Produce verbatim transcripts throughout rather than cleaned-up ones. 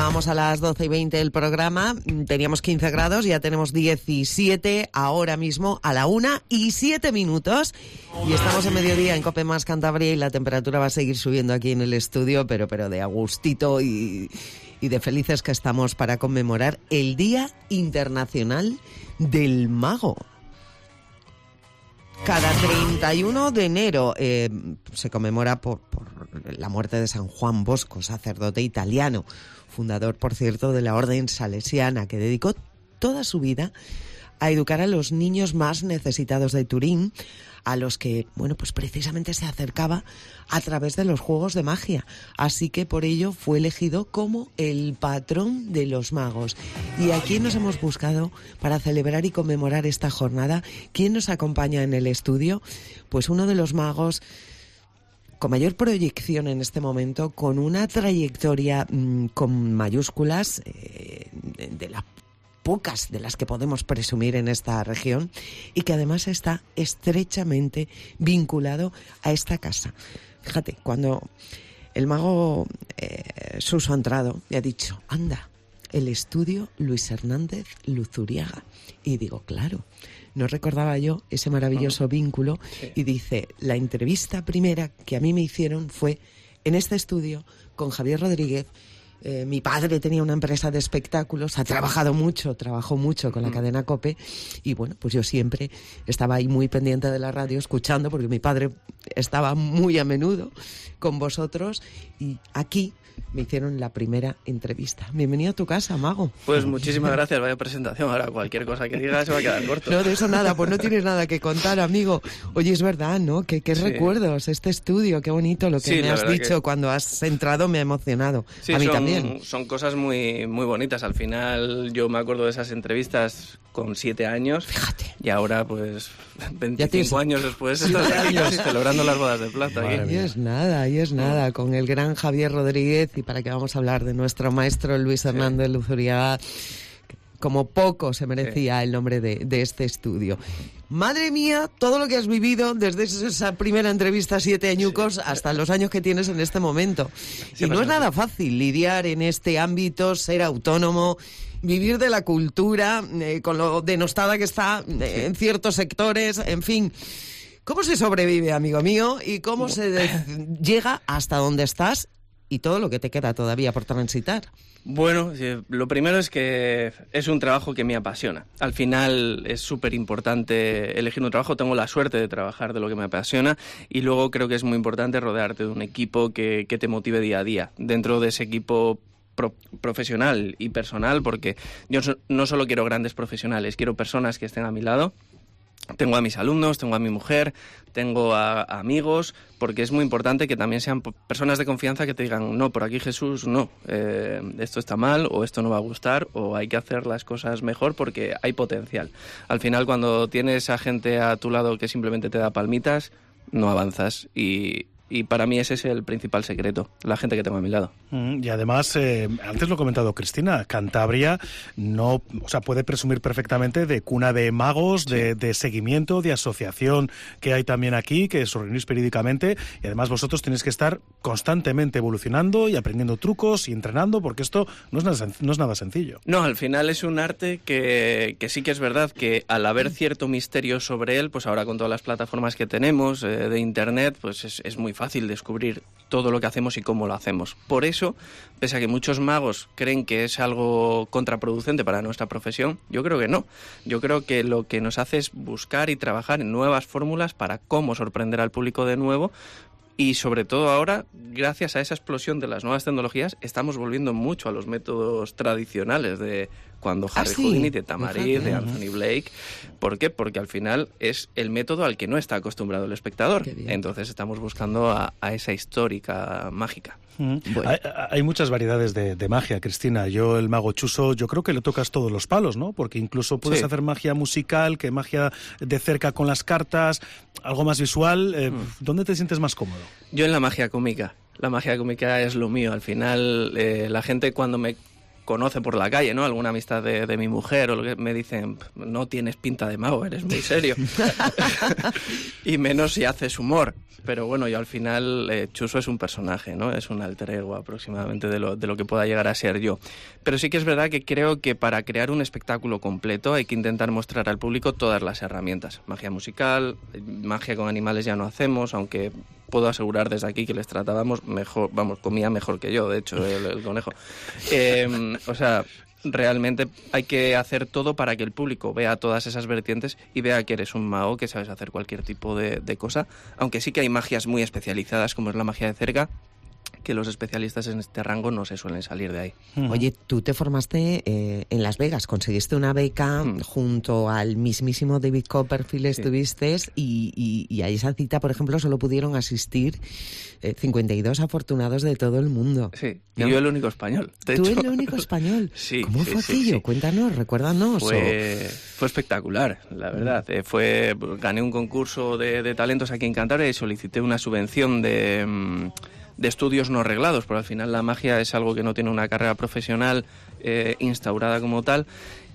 Arrancábamos a las doce y veinte el programa, teníamos quince grados, ya tenemos diecisiete ahora mismo a la una y siete minutos. Y estamos en mediodía en Cope Más Cantabria y la temperatura va a seguir subiendo aquí en el estudio, pero, pero de a gustito y, y de felices que estamos para conmemorar el Día Internacional del Mago. Cada treinta y uno de enero eh, se conmemora por, por la muerte de San Juan Bosco, sacerdote italiano, fundador, por cierto, de la Orden Salesiana, que dedicó toda su vida a educar a los niños más necesitados de Turín, a los que, bueno, pues precisamente se acercaba a través de los juegos de magia. Así que por ello fue elegido como el patrón de los magos. ¿Y a quién nos hemos buscado para celebrar y conmemorar esta jornada? ¿Quién nos acompaña en el estudio? Pues uno de los magos con mayor proyección en este momento, con una trayectoria mmm, con mayúsculas, eh, de, de la pocas de las que podemos presumir en esta región, y que además está estrechamente vinculado a esta casa. Fíjate, cuando el mago eh, Suso ha entrado y ha dicho, anda, el estudio Luis Hernández Luzuriaga. Y digo, claro, no recordaba yo ese maravilloso vínculo. Y dice, la entrevista primera que a mí me hicieron fue en este estudio con Javier Rodríguez. Eh, mi padre tenía una empresa de espectáculos, ha trabajado mucho, trabajó mucho con la cadena COPE, y bueno, pues yo siempre estaba ahí muy pendiente de la radio, escuchando, porque mi padre estaba muy a menudo con vosotros, y aquí me hicieron la primera entrevista. Bienvenido a tu casa, mago. Pues muchísimas gracias, vaya presentación. Ahora cualquier cosa que digas se va a quedar corto. No, de eso nada, pues no tienes nada que contar, amigo. Oye, es verdad, ¿no? Qué, qué sí. recuerdos, este estudio, qué bonito lo que sí, me has dicho que... cuando has entrado, me ha emocionado. Sí, a mí son, también. Son cosas muy, muy bonitas. Al final yo me acuerdo de esas entrevistas con siete años. Fíjate. Y ahora, pues, veinticinco años después, estás aquí celebrando las bodas de plata. Ahí es nada, ahí es nada, con el gran Javier Rodríguez, y para que vamos a hablar de nuestro maestro Luis Hernández sí. Luzuriaga, como poco se merecía sí. el nombre de, de este estudio. Madre mía, todo lo que has vivido desde esa primera entrevista, siete añucos, sí. hasta los años que tienes en este momento. Sí, y no es nada fácil lidiar en este ámbito, ser autónomo, vivir de la cultura, eh, con lo denostada que está eh, en ciertos sectores, en fin. ¿Cómo se sobrevive, amigo mío? ¿Y cómo se de- llega hasta donde estás y todo lo que te queda todavía por transitar? Bueno, lo primero es que es un trabajo que me apasiona. Al final es súper importante elegir un trabajo. Tengo la suerte de trabajar de lo que me apasiona, y luego creo que es muy importante rodearte de un equipo que, que te motive día a día. Dentro de ese equipo Pro, profesional y personal, porque yo so, no solo quiero grandes profesionales, quiero personas que estén a mi lado. Tengo a mis alumnos, tengo a mi mujer, tengo a, a amigos, porque es muy importante que también sean personas de confianza que te digan, no, por aquí Jesús, no, eh, esto está mal, o esto no va a gustar, o hay que hacer las cosas mejor porque hay potencial. Al final, cuando tienes a gente a tu lado que simplemente te da palmitas, no avanzas, y... Y para mí ese es el principal secreto, la gente que tengo a mi lado. Y además, eh, antes lo ha comentado Cristina, Cantabria no, o sea, puede presumir perfectamente de cuna de magos, sí. de, de seguimiento, de asociación que hay también aquí, que os reunís periódicamente, y además vosotros tenéis que estar constantemente evolucionando y aprendiendo trucos y entrenando, porque esto no es nada, no es nada sencillo. No, al final es un arte que, que sí que es verdad que al haber cierto misterio sobre él, pues ahora con todas las plataformas que tenemos eh, de internet, pues es, es muy fácil. fácil descubrir todo lo que hacemos y cómo lo hacemos. Por eso, pese a que muchos magos creen que es algo contraproducente para nuestra profesión, yo creo que no. Yo creo que lo que nos hace es buscar y trabajar en nuevas fórmulas para cómo sorprender al público de nuevo. Y sobre todo ahora, gracias a esa explosión de las nuevas tecnologías, estamos volviendo mucho a los métodos tradicionales de cuando Harry ¿Ah, sí? Houdini, de Tamariz, Fíjate. de Anthony Blake. ¿Por qué? Porque al final es el método al que no está acostumbrado el espectador. Entonces estamos buscando a, a esa histórica mágica. Mm. Bueno. Hay, hay muchas variedades de, de magia, Cristina. Yo, el mago Chuso, yo creo que le tocas todos los palos, ¿no? Porque incluso puedes sí. hacer magia musical, que magia de cerca con las cartas, algo más visual. Eh, mm. ¿Dónde te sientes más cómodo? Yo en la magia cómica. La magia cómica es lo mío. Al final, eh, la gente cuando me conoce por la calle, ¿no? Alguna amistad de, de mi mujer o lo que me dicen, no tienes pinta de mago, eres muy serio. Y menos si haces humor. pero bueno, yo al final, eh, Chuso es un personaje, ¿no? Es un alter ego aproximadamente de lo, de lo que pueda llegar a ser yo. Pero sí que es verdad que creo que para crear un espectáculo completo hay que intentar mostrar al público todas las herramientas. Magia musical, magia con animales ya no hacemos, aunque puedo asegurar desde aquí que les tratábamos mejor, vamos, comía mejor que yo, de hecho, el, el conejo. Eh, o sea... Realmente hay que hacer todo para que el público vea todas esas vertientes y vea que eres un mago, que sabes hacer cualquier tipo de, de cosa, aunque sí que hay magias muy especializadas como es la magia de cerca, que los especialistas en este rango no se suelen salir de ahí. Oye, tú te formaste eh, en Las Vegas, conseguiste una beca mm. junto al mismísimo David Copperfield, estuviste, sí. y, y, y a esa cita, por ejemplo, solo pudieron asistir eh, cincuenta y dos afortunados de todo el mundo. Sí, ¿no? Y yo el único español, de ¿Tú hecho. el único español? Sí. ¿Cómo sí, fue sí, aquello? sí. Cuéntanos, recuérdanos. Fue, o... fue espectacular, la verdad. Eh, fue Gané un concurso de, de talentos aquí en Cantabria y solicité una subvención de... Mmm, de estudios no reglados, porque al final la magia es algo que no tiene una carrera profesional eh, instaurada como tal,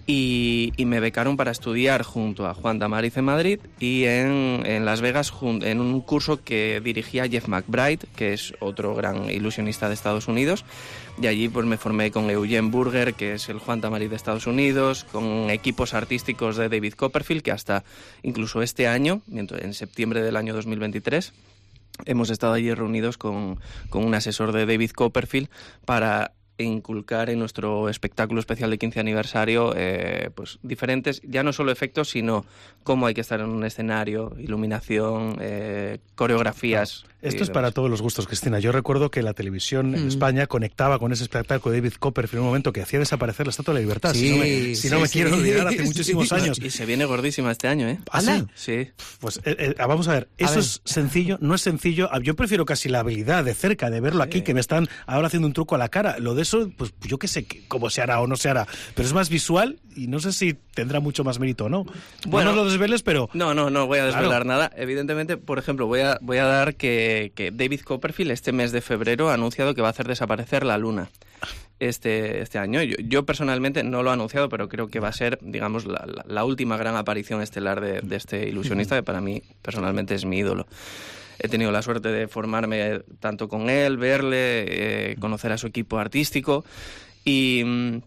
y, y me becaron para estudiar junto a Juan Tamariz en Madrid y en, en Las Vegas en un curso que dirigía Jeff McBride, que es otro gran ilusionista de Estados Unidos, y allí pues me formé con Eugene Burger, que es el Juan Tamariz de Estados Unidos, con equipos artísticos de David Copperfield, que hasta incluso este año, en septiembre del año dos mil veintitrés, hemos estado allí reunidos con, con un asesor de David Copperfield para inculcar en nuestro espectáculo especial de quince aniversario eh, pues diferentes, ya no solo efectos, sino cómo hay que estar en un escenario, iluminación, eh, coreografías. Esto es para todos los gustos, Cristina. Yo recuerdo que la televisión en mm. España conectaba con ese espectáculo de David Copperfield en un momento que hacía desaparecer la Estatua de la Libertad. Sí, si no me, si sí, no me sí. quiero olvidar, hace muchísimos sí. años. Y se viene gordísima este año, ¿eh? ¿Ah, sí? Sí. Pues eh, eh, vamos a ver, eso a ver. es sencillo, no es sencillo. Yo prefiero casi la habilidad de cerca, de verlo aquí, sí. que me están ahora haciendo un truco a la cara. Lo de eso, pues yo qué sé cómo se hará o no se hará, pero es más visual y no sé si tendrá mucho más mérito o no. Bueno, no nos lo desveles, pero... No, no, no voy a desvelar claro. nada. Evidentemente, por ejemplo, voy a, voy a dar que, que David Copperfield este mes de febrero ha anunciado que va a hacer desaparecer la luna este, este año. Yo, yo personalmente no lo he anunciado, pero creo que va a ser, digamos, la, la, la última gran aparición estelar de, de este ilusionista, que para mí personalmente es mi ídolo. He tenido la suerte de formarme tanto con él, verle, eh, conocer a su equipo artístico y... Mm,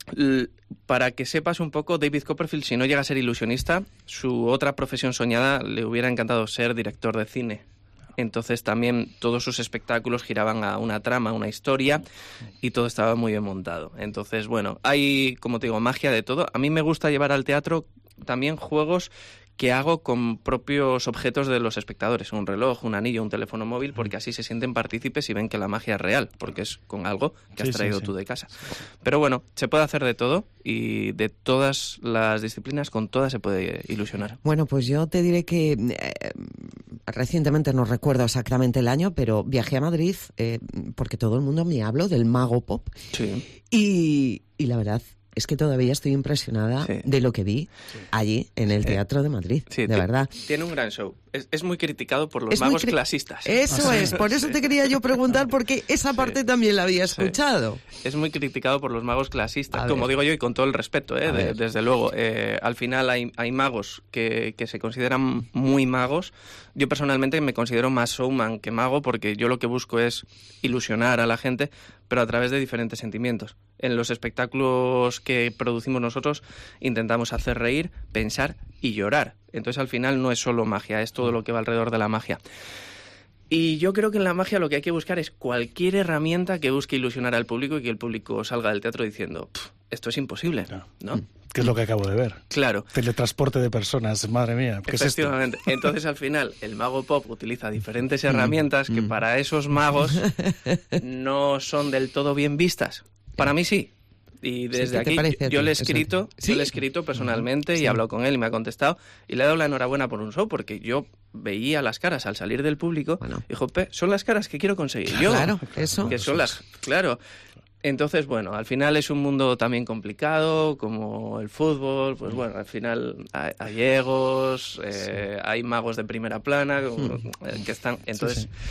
para que sepas un poco, David Copperfield, si no llega a ser ilusionista, su otra profesión soñada le hubiera encantado ser director de cine. Entonces también todos sus espectáculos giraban a una trama, una historia, y todo estaba muy bien montado. Entonces, bueno, hay, como te digo, magia de todo. A mí me gusta llevar al teatro también juegos que hago con propios objetos de los espectadores, un reloj, un anillo, un teléfono móvil, porque así se sienten partícipes y ven que la magia es real, porque es con algo que has sí, traído sí, tú sí. de casa. Pero bueno, se puede hacer de todo y de todas las disciplinas, con todas se puede ilusionar. Bueno, pues yo te diré que eh, recientemente no recuerdo exactamente el año, pero viajé a Madrid eh, porque todo el mundo me habló del Mago Pop. Sí. Y, y la verdad... es que todavía estoy impresionada sí. de lo que vi sí. allí, en el Teatro de Madrid, sí, de verdad. Tiene un gran show. Es, es muy criticado por los es magos cri- clasistas. Eso ah, sí. es, por eso te quería yo preguntar, porque esa parte sí. también la había escuchado. Sí. Es muy criticado por los magos clasistas, como digo yo, y con todo el respeto, ¿eh? de, desde luego. Eh, al final hay, hay magos que, que se consideran muy magos. Yo personalmente me considero más showman que mago, porque yo lo que busco es ilusionar a la gente, pero a través de diferentes sentimientos. En los espectáculos que producimos nosotros intentamos hacer reír, pensar y llorar. Entonces al final no es solo magia, es todo lo que va alrededor de la magia. Y yo creo que en la magia lo que hay que buscar es cualquier herramienta que busque ilusionar al público y que el público salga del teatro diciendo, esto es imposible, ¿no? Que es lo que acabo de ver. Claro. Teletransporte de personas, madre mía. ¿Qué Efectivamente. es esto? Entonces, al final, el mago pop utiliza diferentes herramientas que para esos magos no son del todo bien vistas. Para mí sí. Y desde sí, aquí yo, yo le he escrito, ¿Sí? yo le he escrito personalmente sí. y he hablado con él y me ha contestado y le he dado la enhorabuena por un show, porque yo veía las caras al salir del público bueno. y dijo, son las caras que quiero conseguir yo. Claro, eso. Que son las, claro. Entonces, bueno, al final es un mundo también complicado, como el fútbol, pues bueno, al final hay, hay egos, eh, sí. hay magos de primera plana como, eh, que están, entonces... Sí, sí.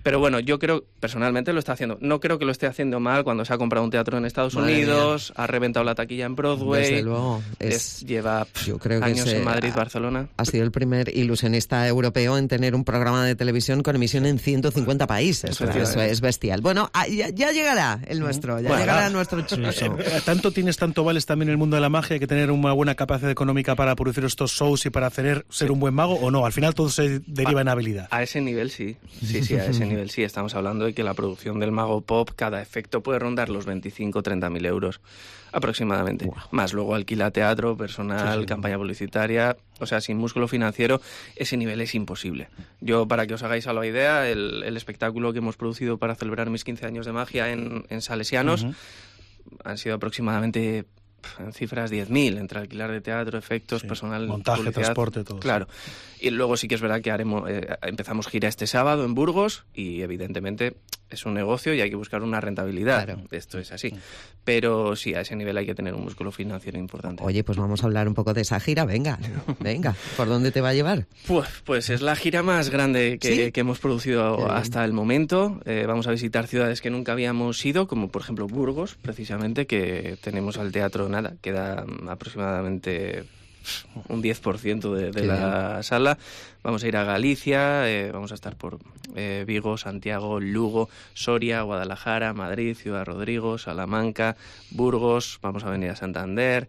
Pero bueno, yo creo, personalmente lo está haciendo. No creo que lo esté haciendo mal cuando se ha comprado un teatro en Estados Madre Unidos, mía. ha reventado la taquilla en Broadway. Desde luego. Es, Es, lleva pff, yo creo que años se en Madrid, ha, Barcelona. Ha sido el primer ilusionista europeo en tener un programa de televisión con emisión en ciento cincuenta países. Eso, eso es bestial. Bueno, ya, ya llegará el nuestro, ya bueno, llegará nuestro chucho. Sí, sí. Tanto tienes, tanto vales también en el mundo de la magia, hay que tener una buena capacidad económica para producir estos shows y para hacer, ser un buen mago, ¿o no? Al final todo se deriva en habilidad. A ese nivel sí, sí, sí, a ese nivel sí. Estamos hablando de que la producción del Mago Pop, cada efecto puede rondar los veinticinco o treinta mil euros aproximadamente. Wow. Más luego alquila teatro, personal, sí, sí. campaña publicitaria. O sea, sin músculo financiero, ese nivel es imposible. Yo, para que os hagáis a la idea, el, el espectáculo que hemos producido para celebrar mis quince años de magia en, en Salesianos uh-huh. han sido aproximadamente... en cifras diez mil, entre alquilar de teatro, efectos, sí, personal, montaje, publicidad, transporte, todo. Claro. Y luego sí que es verdad que haremos, eh, empezamos gira este sábado en Burgos y evidentemente es un negocio y hay que buscar una rentabilidad. Claro. Esto es así. Pero sí, a ese nivel hay que tener un músculo financiero importante. Oye, pues vamos a hablar un poco de esa gira. Venga, venga. ¿Por dónde te va a llevar? Pues, pues es la gira más grande que, ¿sí? que hemos producido Bien. hasta el momento. Eh, vamos a visitar ciudades que nunca habíamos ido, como por ejemplo Burgos, precisamente, que tenemos al teatro, nada, queda aproximadamente un diez por ciento de, de la bien. sala. Vamos a ir a Galicia, eh, vamos a estar por eh, Vigo, Santiago, Lugo, Soria, Guadalajara, Madrid, Ciudad Rodrigo, Salamanca, Burgos, vamos a venir a Santander.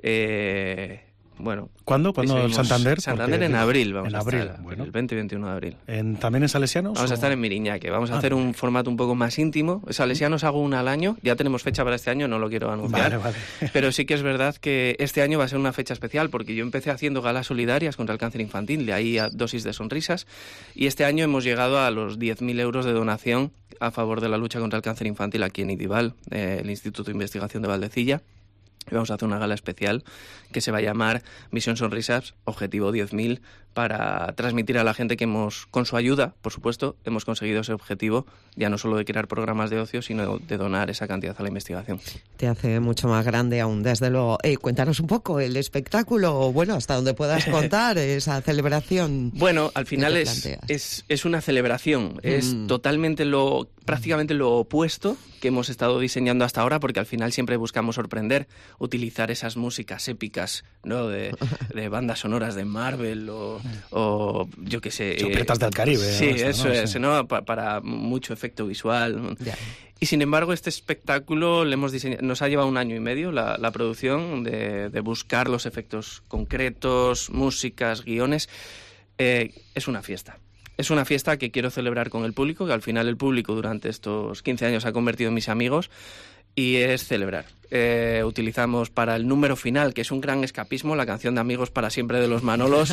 Eh, bueno, ¿Cuándo? ¿Cuándo el Santander? Santander en abril, vamos en a abril, estar, bueno. el veinte y veintiuno de abril. ¿En, ¿También en Salesianos? Vamos o? a estar en Miriñaque, vamos a ah, hacer un formato un poco más íntimo. Salesianos hago una al año, ya tenemos fecha para este año, no lo quiero anunciar. Vale, vale. Pero sí que es verdad que este año va a ser una fecha especial, porque yo empecé haciendo galas solidarias contra el cáncer infantil, de ahí a Dosis de Sonrisas, y este año hemos llegado a los diez mil euros de donación a favor de la lucha contra el cáncer infantil aquí en Idival, eh, el Instituto de Investigación de Valdecilla. Y vamos a hacer una gala especial que se va a llamar Misión Sonrisas, Objetivo diez mil, para transmitir a la gente que hemos, con su ayuda, por supuesto, hemos conseguido ese objetivo, ya no solo de crear programas de ocio, sino de donar esa cantidad a la investigación. Te hace mucho más grande aún, desde luego. Eh, cuéntanos un poco el espectáculo, bueno, hasta donde puedas contar esa celebración. Bueno, al final es, es, es una celebración, mm. es totalmente lo, prácticamente lo opuesto que hemos estado diseñando hasta ahora, porque al final siempre buscamos sorprender, utilizar esas músicas épicas, ¿no? De, de bandas sonoras de Marvel o, o yo qué sé... Sí, Piratas del Caribe. Sí, esto, eso ¿no? es, sí. ¿no? Pa, para mucho efecto visual. Yeah. Y sin embargo, este espectáculo le hemos diseñado, nos ha llevado un año y medio la, la producción de, de buscar los efectos concretos, músicas, guiones. Eh, es una fiesta. Es una fiesta que quiero celebrar con el público, que al final el público durante estos quince años se ha convertido en mis amigos, y es celebrar. Eh, utilizamos para el número final, que es un gran escapismo, la canción de Amigos para siempre de los Manolos.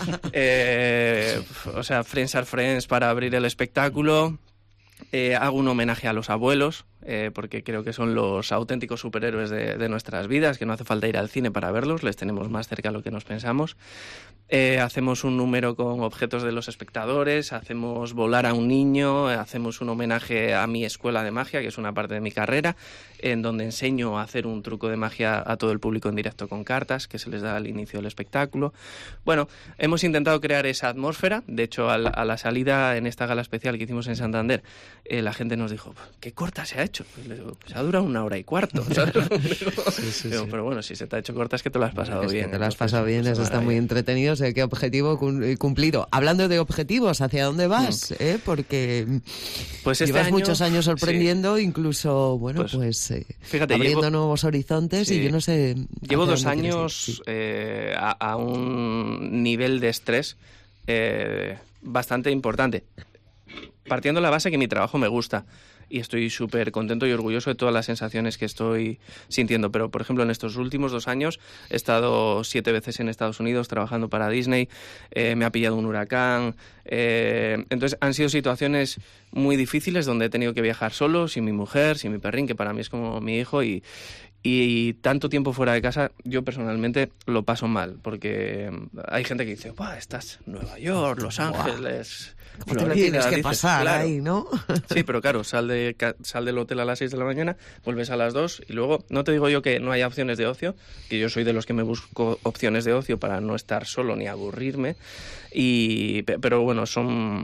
eh, o sea, Friends are Friends para abrir el espectáculo. Eh, hago un homenaje a los abuelos, eh, porque creo que son los auténticos superhéroes de, de nuestras vidas, que no hace falta ir al cine para verlos, les tenemos más cerca de lo que nos pensamos. Eh, hacemos un número con objetos de los espectadores, hacemos volar a un niño, hacemos un homenaje a mi escuela de magia, que es una parte de mi carrera, en donde enseño a hacer un truco de magia a todo el público en directo con cartas, que se les da al inicio del espectáculo. Bueno, hemos intentado crear esa atmósfera. De hecho, a la, a la salida en esta gala especial que hicimos en Santander, eh, la gente nos dijo, ¿qué corta se ha hecho? Y le digo, pues ha durado una hora y cuarto. ¿Sabes? sí, sí, digo, sí. Pero bueno, si se te ha hecho corta es que te lo has pasado es bien. Que te lo has pasado bien, eso está muy entretenido. Sé qué objetivo cumplido. Hablando de objetivos, ¿hacia dónde vas? Mm. ¿Eh? Porque pues este llevas año, muchos años sorprendiendo, sí. incluso, bueno, pues, pues eh, fíjate, abriendo llevo, nuevos horizontes sí. y yo no sé... Llevo dos años sí. eh, a, a un nivel de estrés eh, bastante importante. Partiendo de la base que mi trabajo me gusta y estoy súper contento y orgulloso de todas las sensaciones que estoy sintiendo. Pero, por ejemplo, en estos últimos dos años he estado siete veces en Estados Unidos trabajando para Disney, eh, me ha pillado un huracán. Eh, entonces, han sido situaciones muy difíciles donde he tenido que viajar solo, sin mi mujer, sin mi perrín, que para mí es como mi hijo, y... Y tanto tiempo fuera de casa, yo personalmente lo paso mal, porque hay gente que dice, ¡buah, estás en Nueva York, Los Ángeles, ¿cómo te lo tienes que dices, pasar claro. ahí, no? Sí, pero claro, sal, de, sal del hotel a las seis de la mañana, vuelves a las dos y luego, no te digo yo que no haya opciones de ocio, que yo soy de los que me busco opciones de ocio para no estar solo ni aburrirme, y pero bueno, son...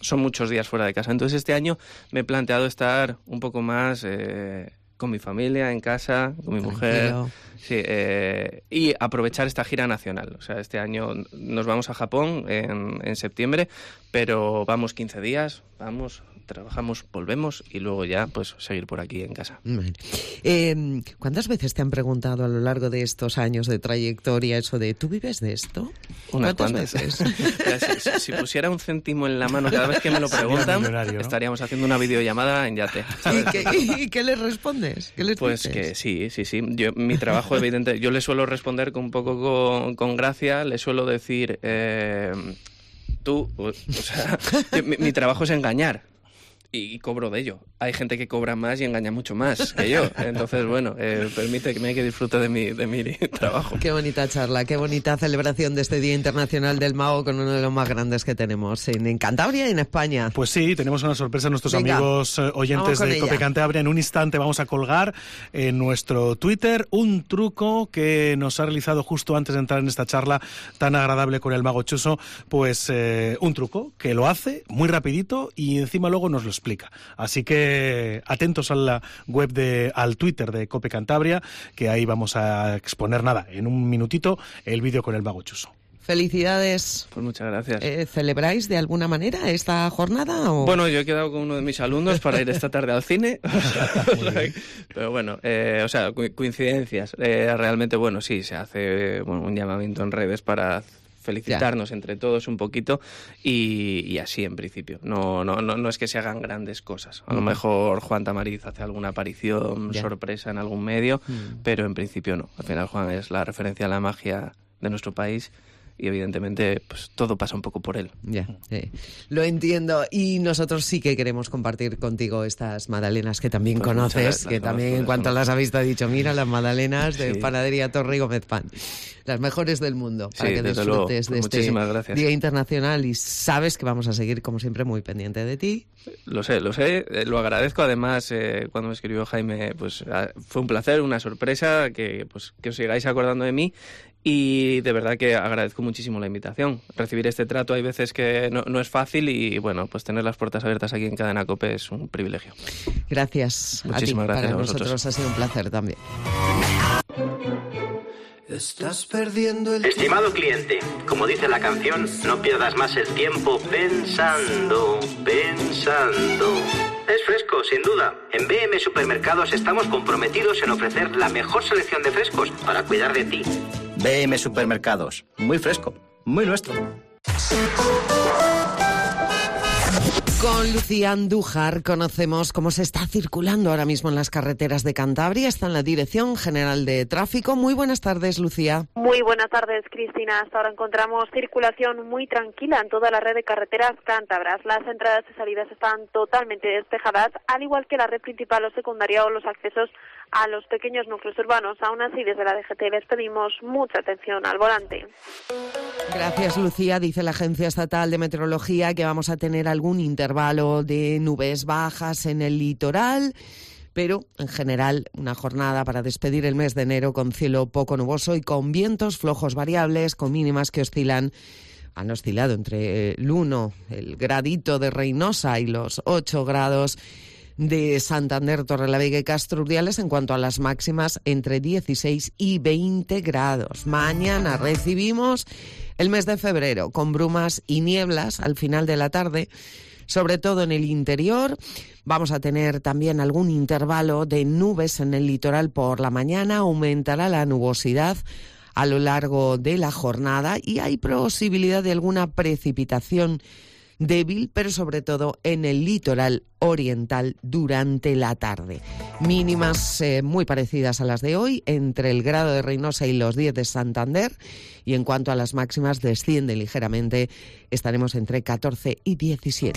son muchos días fuera de casa. Entonces este año me he planteado estar un poco más eh, con mi familia, en casa, con mi Tranquilo. mujer. Sí, eh, y aprovechar esta gira nacional. O sea, este año nos vamos a Japón en, en septiembre, pero vamos quince días, vamos, trabajamos, volvemos y luego ya pues seguir por aquí en casa. Bueno. Eh, ¿Cuántas veces te han preguntado a lo largo de estos años de trayectoria eso de ¿tú vives de esto? Unas ¿Cuántas cuantas. veces? si, si pusiera un céntimo en la mano cada vez que me lo preguntan, millonario, ¿no? estaríamos haciendo una videollamada en yate. ¿Y qué, y qué les respondes? ¿Qué les Pues dices? que sí, sí, sí. Yo, mi trabajo, evidente, yo le suelo responder con un poco con, con gracia, le suelo decir, eh, tú, o, o sea, yo, mi, mi trabajo es engañar. Y cobro de ello. Hay gente que cobra más y engaña mucho más que yo. Entonces, bueno, eh, permíteme que disfrute de mi, de mi trabajo. Qué bonita charla, qué bonita celebración de este Día Internacional del Mago con uno de los más grandes que tenemos en, en Cantabria y en España. Pues sí, tenemos una sorpresa a nuestros Venga, amigos eh, oyentes de ella. Cope Cantabria. En un instante vamos a colgar en nuestro Twitter un truco que nos ha realizado justo antes de entrar en esta charla tan agradable con el Mago Chuso. Pues eh, un truco que lo hace muy rapidito y encima luego nos lo explica. Así que atentos a la web de, al Twitter de Cope Cantabria, que ahí vamos a exponer nada, en un minutito, el vídeo con el Mago Chuso. Felicidades. Pues muchas gracias. Eh, ¿Celebráis de alguna manera esta jornada? O? Bueno, yo he quedado con uno de mis alumnos para ir esta tarde al cine. O sea, pero bueno, eh, o sea, co- coincidencias. Eh, realmente, bueno, sí, se hace bueno, un llamamiento en redes para felicitarnos ya. entre todos un poquito y, y así en principio. No, no, no, no es que se hagan grandes cosas. A lo mejor Juan Tamariz hace alguna aparición ya. sorpresa en algún medio, mm. pero en principio no. Al final Juan es la referencia a la magia de nuestro país. Y evidentemente pues todo pasa un poco por él. Ya, sí. Lo entiendo. Y nosotros sí que queremos compartir contigo estas magdalenas que también pues conoces, que también en cuanto las has visto ha dicho, mira las magdalenas de sí. Panadería Torre y Gómez Pan. Las mejores del mundo, para sí, que disfrutes de este gracias. Día Internacional y sabes que vamos a seguir, como siempre, muy pendiente de ti. Lo sé, lo sé, eh, lo agradezco. Además, eh, cuando me escribió Jaime, pues fue un placer, una sorpresa, que, pues, que os sigáis acordando de mí. Y de verdad que agradezco muchísimo la invitación. Recibir este trato hay veces que no, no es fácil y bueno, pues tener las puertas abiertas aquí en Cadena COPE es un privilegio. Gracias. Muchísimas a ti. gracias Para a vosotros. nosotros ha sido un placer también. Estás perdiendo el Estimado cliente, como dice la canción, no pierdas más el tiempo pensando, pensando. Es fresco, sin duda. En B M Supermercados estamos comprometidos en ofrecer la mejor selección de frescos para cuidar de ti. B M Supermercados. Muy fresco, muy nuestro. Con Lucía Andújar conocemos cómo se está circulando ahora mismo en las carreteras de Cantabria. Está en la Dirección General de Tráfico. Muy buenas tardes, Lucía. Muy buenas tardes, Cristina. Hasta ahora encontramos circulación muy tranquila en toda la red de carreteras cántabras. Las entradas y salidas están totalmente despejadas, al igual que la red principal o secundaria o los accesos a los pequeños núcleos urbanos. Aún así, desde la D G T les pedimos mucha atención al volante. Gracias, Lucía. Dice la Agencia Estatal de Meteorología que vamos a tener algún intervalo de nubes bajas en el litoral, pero en general una jornada para despedir el mes de enero con cielo poco nuboso y con vientos flojos variables, con mínimas que oscilan, han oscilado entre el uno, el gradito de Reynosa y los ocho grados de Santander, Torrelavega y Castro Urdiales. En cuanto a las máximas, entre dieciséis y veinte grados. Mañana recibimos el mes de febrero con brumas y nieblas al final de la tarde, sobre todo en el interior. Vamos a tener también algún intervalo de nubes en el litoral por la mañana. Aumentará la nubosidad a lo largo de la jornada y hay posibilidad de alguna precipitación débil, pero sobre todo en el litoral oriental durante la tarde. Mínimas eh, muy parecidas a las de hoy, entre el grado de Reynosa y los diez de Santander, y en cuanto a las máximas descienden ligeramente, estaremos entre catorce y diecisiete.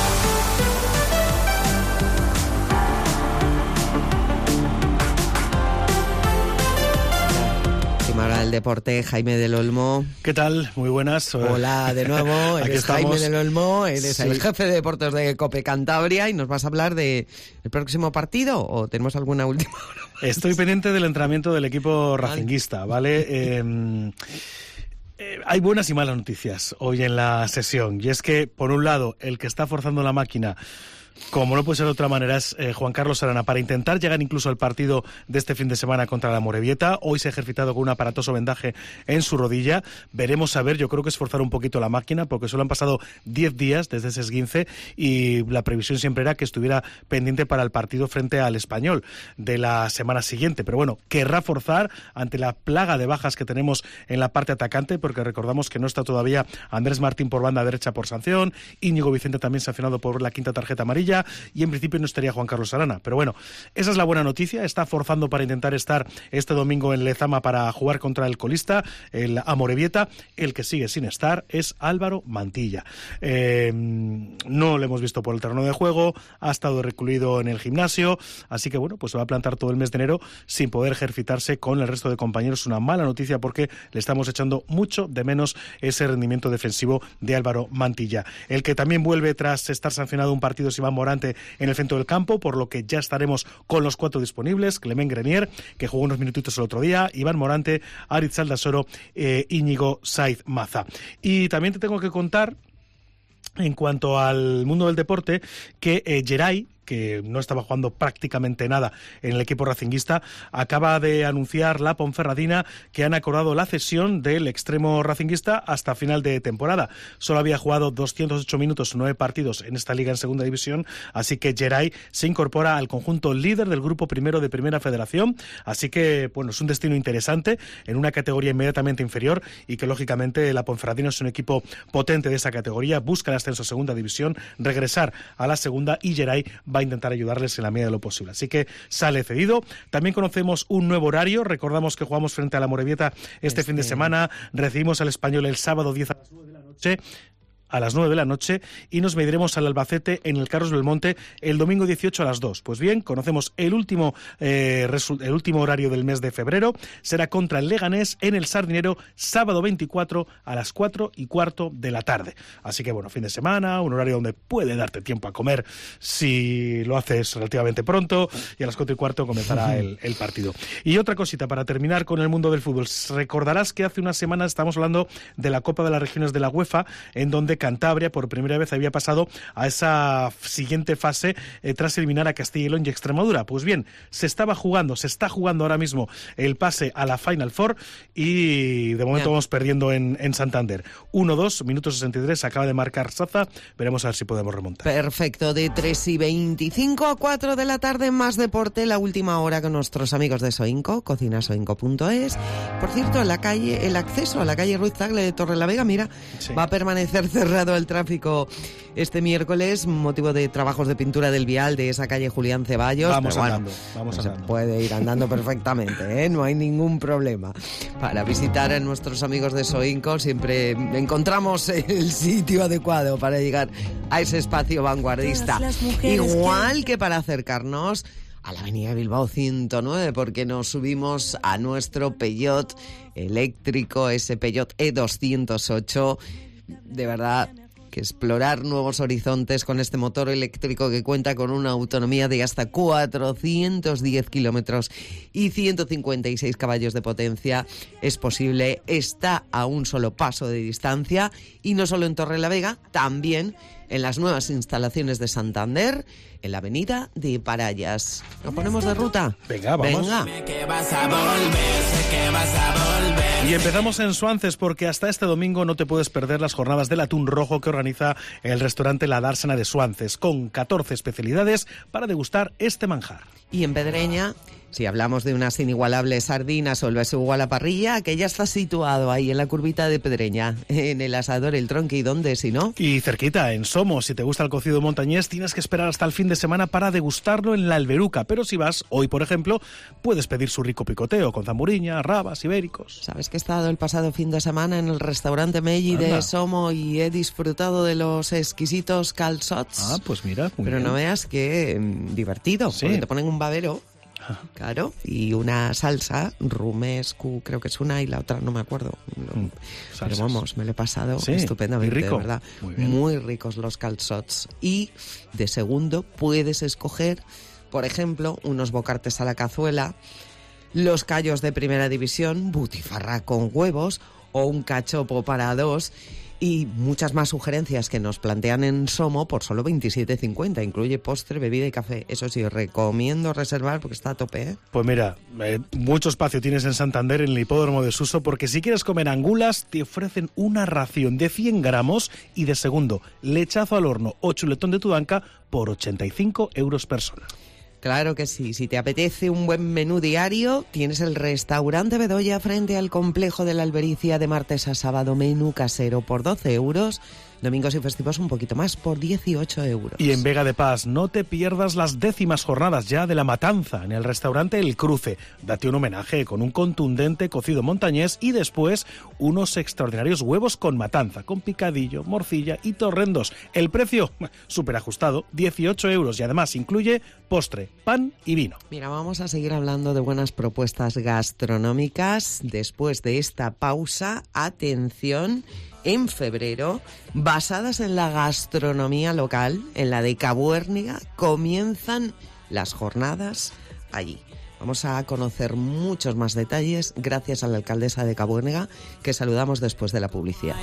Ahora el deporte, Jaime del Olmo. ¿Qué tal? Muy buenas. Hola de nuevo, eres Jaime del Olmo, eres sí. el jefe de deportes de Cope Cantabria y nos vas a hablar de el próximo partido o tenemos alguna última hora. Estoy pendiente del entrenamiento del equipo racinguista, ¿vale? eh, Eh, Hay buenas y malas noticias hoy en la sesión, y es que, por un lado, el que está forzando la máquina, como no puede ser de otra manera, es eh, Juan Carlos Arana, para intentar llegar incluso al partido de este fin de semana contra la Amorebieta. Hoy se ha ejercitado con un aparatoso vendaje en su rodilla. Veremos a ver, yo creo que es forzar un poquito la máquina, porque solo han pasado diez días desde ese esguince y la previsión siempre era que estuviera pendiente para el partido frente al Español de la semana siguiente. Pero bueno, querrá forzar ante la plaga de bajas que tenemos en la parte atacante, porque recordamos que no está todavía Andrés Martín por banda derecha por sanción, Íñigo Vicente también sancionado por la quinta tarjeta amarilla, y en principio no estaría Juan Carlos Arana. Pero bueno, esa es la buena noticia. Está forzando para intentar estar este domingo en Lezama para jugar contra el colista, el Amorebieta. El que sigue sin estar es Álvaro Mantilla. Eh, no lo hemos visto por el terreno de juego, ha estado recluido en el gimnasio, así que bueno, pues se va a plantar todo el mes de enero sin poder ejercitarse con el resto de compañeros. Una mala noticia, porque le estamos echando mucho de menos ese rendimiento defensivo de Álvaro Mantilla. El que también vuelve tras estar sancionado un partido es Iván Morante en el centro del campo, por lo que ya estaremos con los cuatro disponibles: Clement Grenier, que jugó unos minutitos el otro día, Iván Morante, Aritz Aldasoro, eh, Íñigo Saiz Maza. Y también te tengo que contar, en cuanto al mundo del deporte, que eh, Geray, que no estaba jugando prácticamente nada en el equipo racinguista, acaba de anunciar la Ponferradina que han acordado la cesión del extremo racinguista hasta final de temporada. Solo había jugado doscientos ocho minutos, nueve partidos en esta liga en segunda división, así que Geray se incorpora al conjunto líder del grupo primero de Primera Federación, así que bueno, es un destino interesante en una categoría inmediatamente inferior, y que lógicamente la Ponferradina es un equipo potente de esa categoría, busca el ascenso a segunda división, regresar a la segunda, y Geray va a intentar ayudarles en la medida de lo posible. Así que sale cedido. También conocemos un nuevo horario. Recordamos que jugamos frente a la Amorebieta este, este fin de semana. Recibimos al Español el sábado diez a las nueve de la noche. a las nueve de la noche, y nos mediremos al Albacete en el Carlos Belmonte el domingo dieciocho a las dos. Pues bien, conocemos el último eh, el último horario del mes de febrero. Será contra el Leganés en el Sardinero, sábado veinticuatro a las cuatro y cuarto de la tarde. Así que bueno, fin de semana, un horario donde puede darte tiempo a comer si lo haces relativamente pronto, y a las cuatro y cuarto comenzará el, el partido. Y otra cosita para terminar con el mundo del fútbol. Recordarás que hace unas semanas estamos hablando de la Copa de las Regiones de la UEFA, en donde Cantabria por primera vez había pasado a esa siguiente fase eh, tras eliminar a Castilla y León y Extremadura. Pues bien, se estaba jugando, se está jugando ahora mismo el pase a la Final Four, y de momento yeah. vamos perdiendo en, en Santander. uno dos, minuto sesenta y tres, acaba de marcar Saza. Veremos a ver si podemos remontar. Perfecto, de tres y veinticinco a cuatro de la tarde, más deporte, la última hora con nuestros amigos de Soinco, cocina soinco punto es. Por cierto, la calle, el acceso a la calle Ruiz Tagle de Torrelavega, mira, sí. va a permanecer cerrado el tráfico este miércoles, motivo de trabajos de pintura del vial de esa calle Julián Ceballos. Vamos pero andando, bueno, vamos no andando. Se puede ir andando perfectamente, ¿eh? No hay ningún problema. Para visitar a nuestros amigos de Soinco siempre encontramos el sitio adecuado para llegar a ese espacio vanguardista. Igual que para acercarnos a la avenida Bilbao ciento nueve, porque nos subimos a nuestro Peugeot eléctrico, ese Peugeot E doscientos ocho. De verdad que explorar nuevos horizontes con este motor eléctrico, que cuenta con una autonomía de hasta cuatrocientos diez kilómetros y ciento cincuenta y seis caballos de potencia, es posible, está a un solo paso de distancia, y no solo en Torrelavega, también en las nuevas instalaciones de Santander, en la avenida de Parayas. ¿Nos ponemos de ruta? Venga, vamos. Venga. Que vas a volver, sé que vas a volver. Y empezamos en Suances, porque hasta este domingo no te puedes perder las jornadas del atún rojo que organiza el restaurante La Dársena de Suances, con catorce especialidades para degustar este manjar. Y en Pedreña, si hablamos de unas inigualables sardinas o el besugo a la parrilla, que ya está situado ahí en la curvita de Pedreña, en el asador El Tronque, y dónde, si no. Y cerquita, en Somos, si te gusta el cocido montañés, tienes que esperar hasta el fin de semana para degustarlo en La Alberuca. Pero si vas hoy, por ejemplo, puedes pedir su rico picoteo con zamburiña, rabas, ibéricos. ¿Sabes que he estado el pasado fin de semana en el restaurante Melli de Somo y he disfrutado de los exquisitos calçots? Ah, pues mira, muy Pero bien. no veas que mm, divertido, Sí. porque te ponen un babero. Claro, y una salsa, rumescu, creo que es una, y la otra no me acuerdo. Mm, Pero salsas. vamos, me lo he pasado Sí, estupendamente, y rico. de verdad. Muy bien. Muy ricos los calçots. Y de segundo puedes escoger, por ejemplo, unos bocartes a la cazuela, los callos de primera división, butifarra con huevos, o un cachopo para dos. Y muchas más sugerencias que nos plantean en Somo por solo veintisiete cincuenta. Incluye postre, bebida y café. Eso sí, recomiendo reservar porque está a tope, ¿eh? Pues mira, eh, mucho espacio tienes en Santander, en el hipódromo de Suso, porque si quieres comer angulas, te ofrecen una ración de cien gramos y de segundo, lechazo al horno o chuletón de Tudanca por ochenta y cinco euros persona. Claro que sí. Si te apetece un buen menú diario, tienes el restaurante Bedoya frente al complejo de la Albericia de martes a sábado, menú casero por doce euros. Domingos y festivos un poquito más, por dieciocho euros. Y en Vega de Paz, no te pierdas las décimas jornadas ya de la matanza en el restaurante El Cruce. Date un homenaje con un contundente cocido montañés y después unos extraordinarios huevos con matanza, con picadillo, morcilla y torrendos. El precio, súper ajustado, dieciocho euros y además incluye postre, pan y vino. Mira, vamos a seguir hablando de buenas propuestas gastronómicas después de esta pausa. Atención. En febrero, basadas en la gastronomía local, en la de Cabuérniga, comienzan las jornadas allí. Vamos a conocer muchos más detalles gracias a la alcaldesa de Cabuérniga, que saludamos después de la publicidad.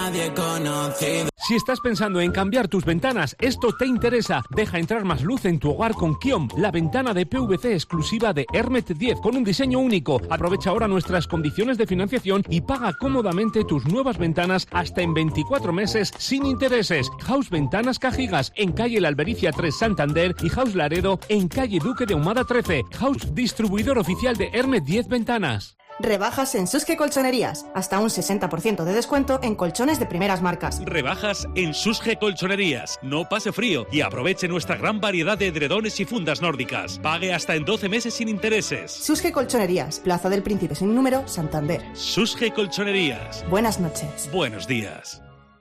Si estás pensando en cambiar tus ventanas, esto te interesa. Deja entrar más luz en tu hogar con Kiom, la ventana de P V C exclusiva de Hermet diez con un diseño único. Aprovecha ahora nuestras condiciones de financiación y paga cómodamente tus nuevas ventanas hasta en veinticuatro meses sin intereses. House Ventanas Cajigas en calle La Albericia tres Santander y House Laredo en calle Duque de Ahumada trece. House distribuidor oficial de Hermet diez Ventanas. Rebajas en Susque Colchonerías. Hasta un sesenta por ciento de descuento en colchones de primeras marcas. Rebajas en Susque Colchonerías. No pase frío y aproveche nuestra gran variedad de edredones y fundas nórdicas. Pague hasta en doce meses sin intereses. Susque Colchonerías. Plaza del Príncipe sin número, Santander. Susque Colchonerías. Buenas noches. Buenos días.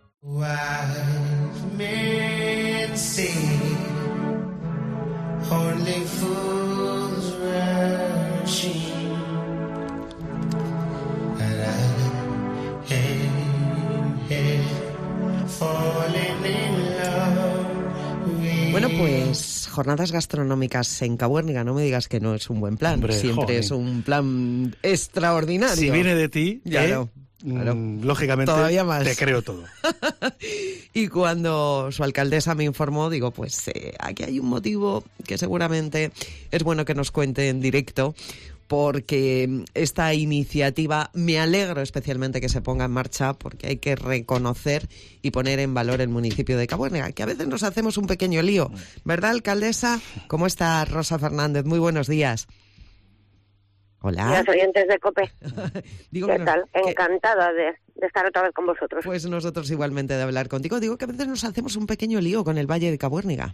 Bueno, pues jornadas gastronómicas en Cabuérniga, no me digas que no es un buen plan. Hombre, siempre joder. Es un plan extraordinario. Si viene de ti, claro, ¿eh? claro. Mm, lógicamente todavía más. Te creo todo. Y cuando su alcaldesa me informó, digo, pues eh, aquí hay un motivo que seguramente es bueno que nos cuente en directo, porque esta iniciativa me alegro especialmente que se ponga en marcha, porque hay que reconocer y poner en valor el municipio de Cabuérniga, que a veces nos hacemos un pequeño lío. ¿Verdad, alcaldesa? ¿Cómo está Rosa Fernández? Muy buenos días. Hola. Los oyentes de COPE. Digo ¿Qué que tal? nos, Encantada que... de, de estar otra vez con vosotros. Pues nosotros igualmente de hablar contigo. Digo que a veces nos hacemos un pequeño lío con el Valle de Cabuérniga.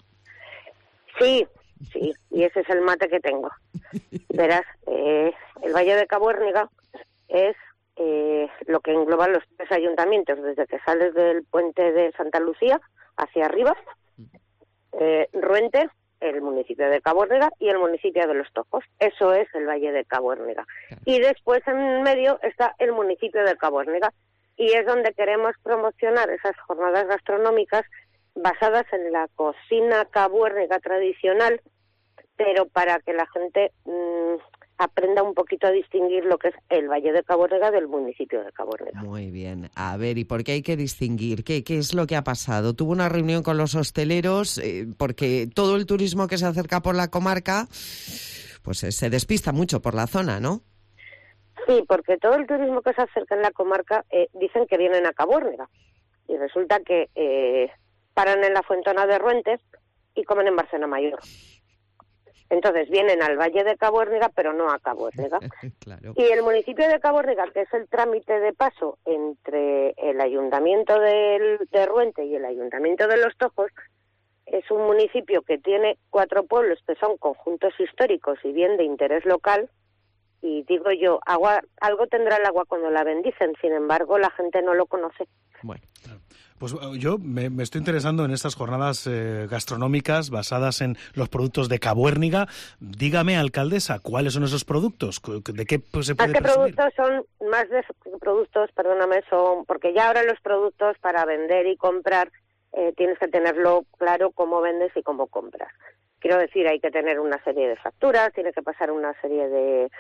Sí, sí, y ese es el mate que tengo. Verás, eh, el Valle de Cabuérniga es eh, lo que engloba los tres ayuntamientos, desde que sales del puente de Santa Lucía hacia arriba, eh, Ruente, el municipio de Cabuérniga y el municipio de Los Tojos. Eso es el Valle de Cabuérniga. Y después en medio está el municipio de Cabuérniga, y es donde queremos promocionar esas jornadas gastronómicas basadas en la cocina cabuérniga tradicional, pero para que la gente mmm, aprenda un poquito a distinguir lo que es el Valle de Cabuérniga del municipio de Cabuérniga. Muy bien. A ver, ¿y por qué hay que distinguir? ¿Qué, qué es lo que ha pasado? Tuvo una reunión con los hosteleros, eh, porque todo el turismo que se acerca por la comarca, pues eh, se despista mucho por la zona, ¿no? Sí, porque todo el turismo que se acerca en la comarca eh, dicen que vienen a Cabuérniga, y resulta que eh, paran en la Fuentona de Ruentes y comen en Barcena Mayor. Entonces vienen al Valle de Cabuérniga, pero no a Cabuérniga. Claro. Y el municipio de Cabuérniga, que es el trámite de paso entre el ayuntamiento del, de Ruente y el ayuntamiento de Los Tojos, es un municipio que tiene cuatro pueblos que son conjuntos históricos y bien de interés local. Y digo yo, agua, algo tendrá el agua cuando la bendicen, sin embargo la gente no lo conoce. Bueno, pues yo me, me estoy interesando en estas jornadas eh, gastronómicas basadas en los productos de Cabuérniga. Dígame, alcaldesa, ¿cuáles son esos productos? ¿De qué pues, se puede Más que presumir? productos son, más de productos, perdóname, son, porque ya ahora los productos para vender y comprar eh, tienes que tenerlo claro cómo vendes y cómo compras. Quiero decir, hay que tener una serie de facturas, tiene que pasar una serie de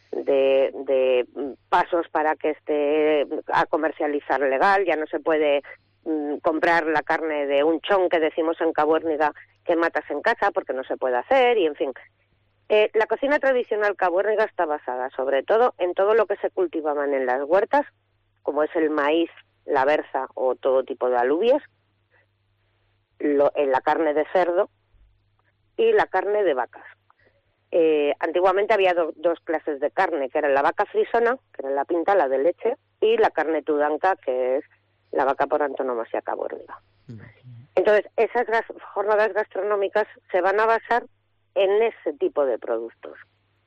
de, de pasos para que esté a comercializar legal. Ya no se puede mm, comprar la carne de un chón, que decimos en Cabuérniga, que matas en casa, porque no se puede hacer, y en fin. Eh, la cocina tradicional cabuérniga está basada sobre todo en todo lo que se cultivaban en las huertas, como es el maíz, la berza o todo tipo de alubias, lo, en la carne de cerdo y la carne de vacas. Eh, antiguamente había do, dos clases de carne, que era la vaca frisona, que era la pinta, la de leche, y la carne tudanca, que es la vaca por antonomasia cabuérniga. Entonces, esas gas, jornadas gastronómicas se van a basar en ese tipo de productos.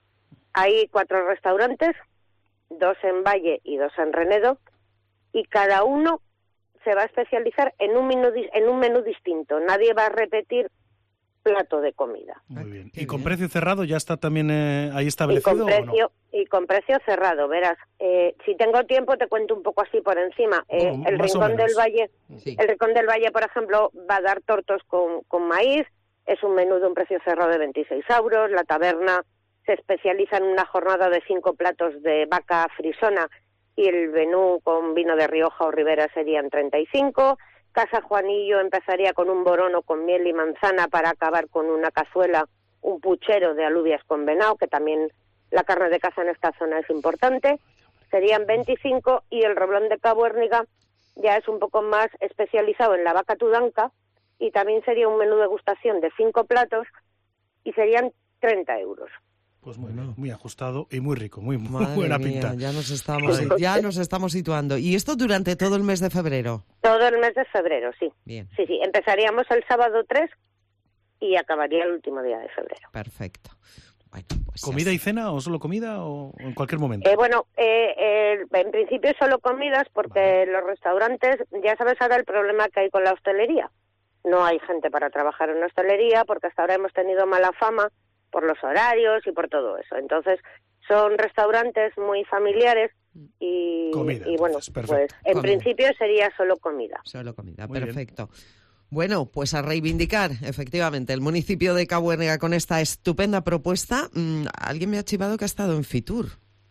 Hay cuatro restaurantes, dos en Valle y dos en Renedo, y cada uno se va a especializar en un menú, en un menú distinto. Nadie va a repetir plato de comida. Muy bien. ¿Y con precio cerrado ya está también eh, ahí establecido? Y con precio, ¿o no? y con precio cerrado, verás. Eh, si tengo tiempo te cuento un poco así por encima. Eh, Oh, el más o Rincón del menos. Valle, Sí. el Rincón del Valle, por ejemplo, va a dar tortos con, con maíz. Es un menú de un precio cerrado de veintiséis euros. La taberna se especializa en una jornada de cinco platos de vaca frisona, y el menú con vino de Rioja o Ribera serían treinta y cinco. Casa Juanillo empezaría con un borono con miel y manzana para acabar con una cazuela, un puchero de alubias con venado, que también la carne de caza en esta zona es importante. Serían veinticinco, y el Roblón de Cabuérniga ya es un poco más especializado en la vaca tudanca, y también sería un menú de degustación de cinco platos y serían treinta euros. Pues muy bien, muy ajustado y muy rico, muy, muy Madre buena mía, pinta. ya nos estamos, ya nos estamos situando. ¿Y esto durante todo el mes de febrero? Todo el mes de febrero, sí. Bien. Sí, sí. Empezaríamos el sábado tres y acabaría el último día de febrero. Perfecto. Bueno, pues ¿Comida así. y cena o solo comida o en cualquier momento? Eh, bueno, eh, eh, en principio solo comidas, porque los restaurantes, ya sabes ahora el problema que hay con la hostelería. No hay gente para trabajar en la hostelería, porque hasta ahora hemos tenido mala fama por los horarios y por todo eso. Entonces, son restaurantes muy familiares y, Comida, y bueno, entonces, pues perfecto. en Comida. principio sería solo comida. Solo comida, Muy bien. perfecto. Bueno, pues a reivindicar, efectivamente, el municipio de Cabuérniga con esta estupenda propuesta. Mm, alguien me ha chivado que ha estado en Fitur.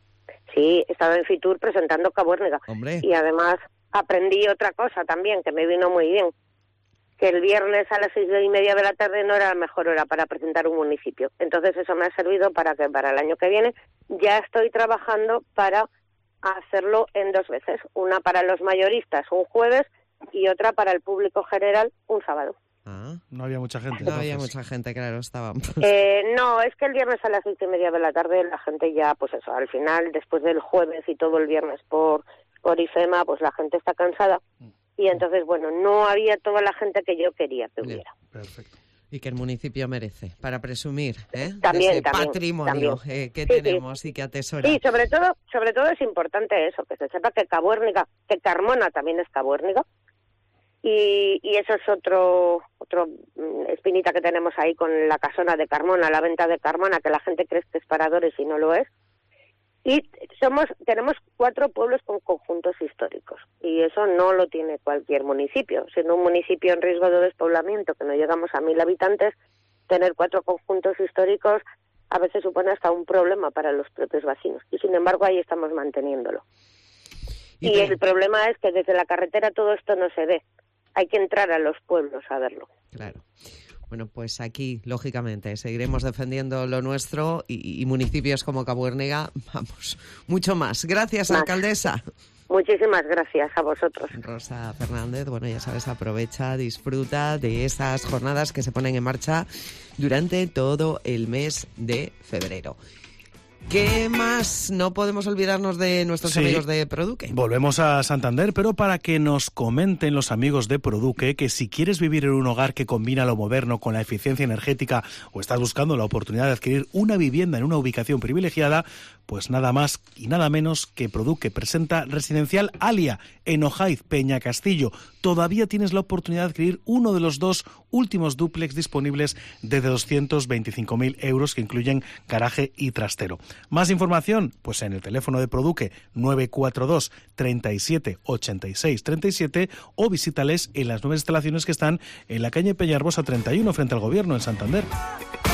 Sí, he estado en Fitur presentando Cabuérniga. Hombre. Y además aprendí otra cosa también, que me vino muy bien. Que el viernes a las seis y media de la tarde no era la mejor hora para presentar un municipio. Entonces eso me ha servido para que para el año que viene ya estoy trabajando para hacerlo en dos veces. Una para los mayoristas un jueves y otra para el público general un sábado. Ah, No había mucha gente. no había entonces. mucha gente, claro, estaban. Eh, no, es que el viernes a las seis y media de la tarde la gente ya, pues eso, al final, después del jueves y todo el viernes por, por IFEMA, pues la gente está cansada. Y entonces, bueno, no había toda la gente que yo quería que Bien. hubiera. Perfecto. Y que el municipio merece, para presumir, ¿eh? También, de ese también, patrimonio también. eh, que Sí, sí. tenemos y que atesora. Sí, sobre todo, sobre todo es importante eso, que se sepa que Cabuérniga, que Carmona también es Cabuérniga, y, y eso es otro, otro mm, espinita que tenemos ahí con la casona de Carmona, la venta de Carmona, que la gente cree que es Paradores y no lo es. Y somos, tenemos cuatro pueblos con conjuntos históricos, y eso no lo tiene cualquier municipio. Siendo un municipio en riesgo de despoblamiento, que no llegamos a mil habitantes, tener cuatro conjuntos históricos a veces supone hasta un problema para los propios vecinos, y sin embargo ahí estamos manteniéndolo. Y Y te- el problema es que desde la carretera todo esto no se ve, hay que entrar a los pueblos a verlo. Claro. Bueno, pues aquí, lógicamente, seguiremos defendiendo lo nuestro y, y municipios como Cabuérniga, vamos, mucho más. Gracias, Más. alcaldesa. Muchísimas gracias a vosotros. Rosa Fernández, bueno, ya sabes, aprovecha, disfruta de esas jornadas que se ponen en marcha durante todo el mes de febrero. ¿Qué más? No podemos olvidarnos de nuestros Sí. amigos de Produque. Volvemos a Santander, pero para que nos comenten los amigos de Produque que si quieres vivir en un hogar que combina lo moderno con la eficiencia energética o estás buscando la oportunidad de adquirir una vivienda en una ubicación privilegiada, pues nada más y nada menos que Produque presenta Residencial Alia en Ojaiz, Peña Castillo. Todavía tienes la oportunidad de adquirir uno de los dos últimos dúplex disponibles desde doscientos veinticinco mil euros que incluyen garaje y trastero. Más información, pues en el teléfono de Produque nueve cuatro dos, treinta y siete, ochenta y seis, treinta y siete o visítales en las nuevas instalaciones que están en la calle Peñarbosa treinta y uno frente al Gobierno en Santander.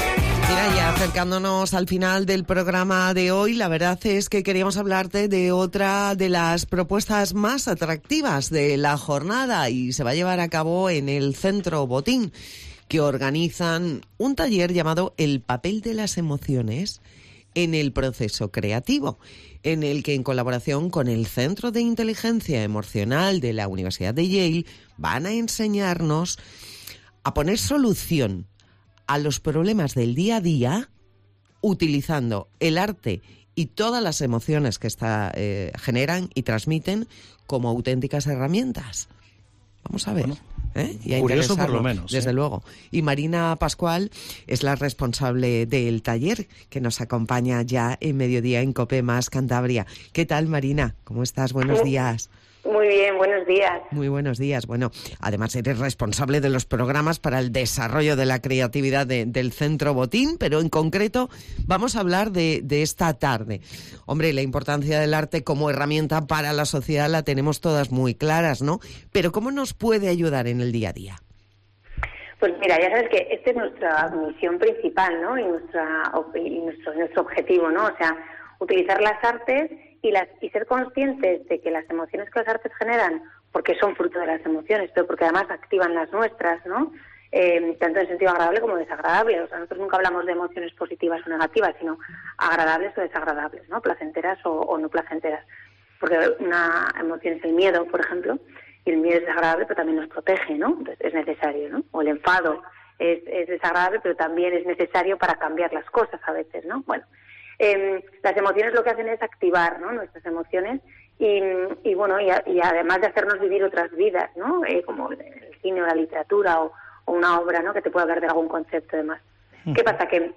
Mira, ya acercándonos al final del programa de hoy, la verdad es que queríamos hablarte de otra de las propuestas más atractivas de la jornada y se va a llevar a cabo en el Centro Botín, que organizan un taller llamado El papel de las emociones en el proceso creativo, en el que en colaboración con el Centro de Inteligencia Emocional de la Universidad de Yale van a enseñarnos a poner solución a los problemas del día a día utilizando el arte y todas las emociones que esta, eh, generan y transmiten como auténticas herramientas. Vamos a ver. Bueno, ¿eh? Y a curioso por lo menos. Desde ¿eh? luego. Y Marina Pascual es la responsable del taller que nos acompaña ya en Mediodía en COPE Más Cantabria. ¿Qué tal, Marina? ¿Cómo estás? Buenos días. Muy bien, buenos días. Muy buenos días. Bueno, además eres responsable de los programas para el desarrollo de la creatividad de, del Centro Botín, pero en concreto vamos a hablar de, de esta tarde. Hombre, la importancia del arte como herramienta para la sociedad la tenemos todas muy claras, ¿no? Pero ¿cómo nos puede ayudar en el día a día? Pues mira, ya sabes que esta es nuestra misión principal, ¿no? Y, nuestra, y nuestro, nuestro objetivo, ¿no? O sea, utilizar las artes y, las, y ser conscientes de que las emociones que las artes generan, porque son fruto de las emociones, pero porque además activan las nuestras, ¿no? Eh, tanto en sentido agradable como desagradable. O sea, nosotros nunca hablamos de emociones positivas o negativas, sino agradables o desagradables, ¿no? Placenteras o, o no placenteras. Porque una emoción es el miedo, por ejemplo, y el miedo es desagradable, pero también nos protege, ¿no? Entonces es necesario, ¿no? O el enfado es, es desagradable, pero también es necesario para cambiar las cosas a veces, ¿no? Bueno, eh, las emociones lo que hacen es activar, ¿no? Nuestras emociones y, y bueno, y, a, y además de hacernos vivir otras vidas, ¿no? Eh, como el cine o la literatura o, o una obra, ¿no? Que te puede hablar de algún concepto además. Uh-huh. ¿Qué pasa? Que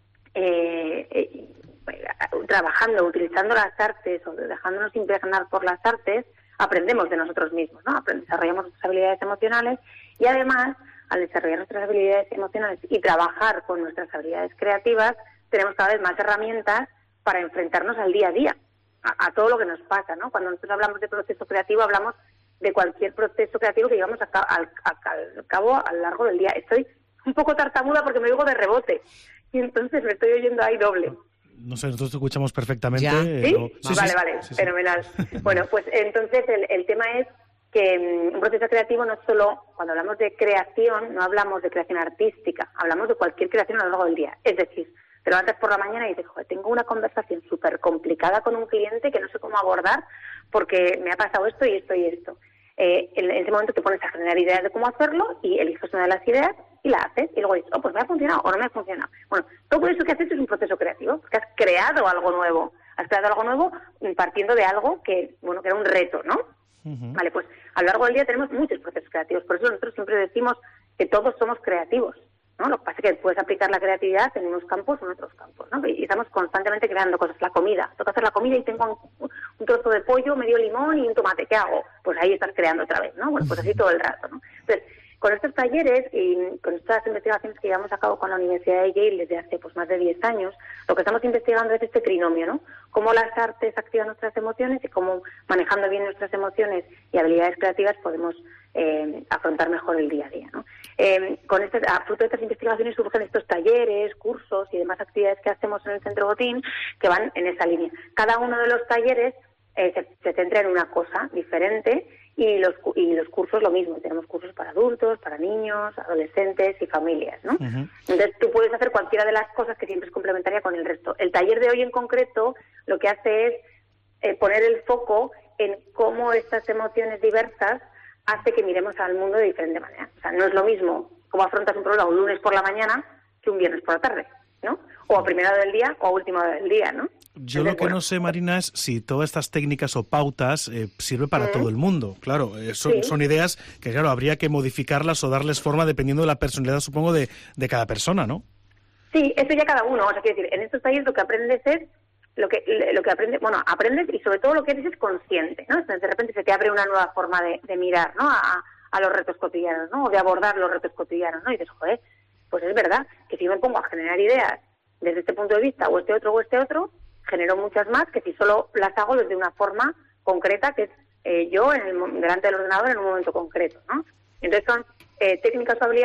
eh, eh, trabajando, utilizando las artes o dejándonos impregnar por las artes, aprendemos de nosotros mismos, ¿no? Desarrollamos nuestras habilidades emocionales y además, al desarrollar nuestras habilidades emocionales y trabajar con nuestras habilidades creativas, tenemos cada vez más herramientas para enfrentarnos al día a día, a, a todo lo que nos pasa, ¿no? Cuando nosotros hablamos de proceso creativo, hablamos de cualquier proceso creativo que llevamos a, a, a, al cabo a lo largo del día. Estoy un poco tartamuda porque me oigo de rebote y entonces me estoy oyendo ahí doble. No sé, nosotros te escuchamos perfectamente. ¿Sí? No... sí vale, sí, vale, sí, sí. Fenomenal. Bueno, pues entonces el, el tema es que un proceso creativo no solo, cuando hablamos de creación, no hablamos de creación artística, hablamos de cualquier creación a lo largo del día. Es decir, te levantas por la mañana y dices, joder, tengo una conversación súper complicada con un cliente que no sé cómo abordar porque me ha pasado esto y esto y esto. Eh, en ese momento te pones a generar ideas de cómo hacerlo y eliges una de las ideas y la haces y luego dices, oh, pues me ha funcionado o no me ha funcionado. Bueno, todo eso que has hecho es un proceso creativo, porque has creado algo nuevo, has creado algo nuevo partiendo de algo que, bueno, que era un reto, ¿no? Uh-huh. Vale, pues a lo largo del día tenemos muchos procesos creativos, por eso nosotros siempre decimos que todos somos creativos, ¿no? Lo que pasa es que puedes aplicar la creatividad en unos campos o en otros campos, ¿no? Y estamos constantemente creando cosas. La comida, tengo que hacer la comida y tengo un, un trozo de pollo, medio limón y un tomate, ¿qué hago? Pues ahí estás creando otra vez, ¿no? Bueno, pues así todo el rato, ¿no? Entonces, con estos talleres y con estas investigaciones que llevamos a cabo con la Universidad de Yale desde hace pues más de diez años, lo que estamos investigando es este trinomio, ¿no? Cómo las artes activan nuestras emociones y cómo, manejando bien nuestras emociones y habilidades creativas, podemos eh, afrontar mejor el día a día, ¿no? Eh, con este, a fruto de estas investigaciones surgen estos talleres, cursos y demás actividades que hacemos en el Centro Botín que van en esa línea. Cada uno de los talleres eh, se, se centra en una cosa diferente y los y los cursos lo mismo. Tenemos cursos para adultos, para niños, adolescentes y familias, ¿no? Uh-huh. Entonces tú puedes hacer cualquiera de las cosas que siempre es complementaria con el resto. El taller de hoy en concreto lo que hace es eh, poner el foco en cómo estas emociones diversas hace que miremos al mundo de diferente manera. O sea, no es lo mismo cómo afrontas un problema un lunes por la mañana que un viernes por la tarde, ¿no? O a primera hora del día o a última hora del día, ¿no? Yo lo que no sé, Marina, es si todas estas técnicas o pautas eh, sirven para mm. todo el mundo. Claro, eh, son, sí. son ideas que, claro, habría que modificarlas o darles forma dependiendo de la personalidad, supongo, de, de cada persona, ¿no? Sí, eso ya cada uno. O sea, quiero decir, en estos talleres lo que aprendes es lo que lo que aprendes, bueno, aprendes y sobre todo lo que eres es consciente, ¿no? Entonces, de repente se te abre una nueva forma de, de mirar, ¿no? A, a los retos cotidianos, ¿no? O de abordar los retos cotidianos, ¿no? Y dices, joder, pues es verdad que si me pongo a generar ideas desde este punto de vista o este otro o este otro, genero muchas más que si solo las hago desde una forma concreta, que es eh, yo en el, delante del ordenador en un momento concreto, ¿no? Entonces son eh, técnicas o habilidades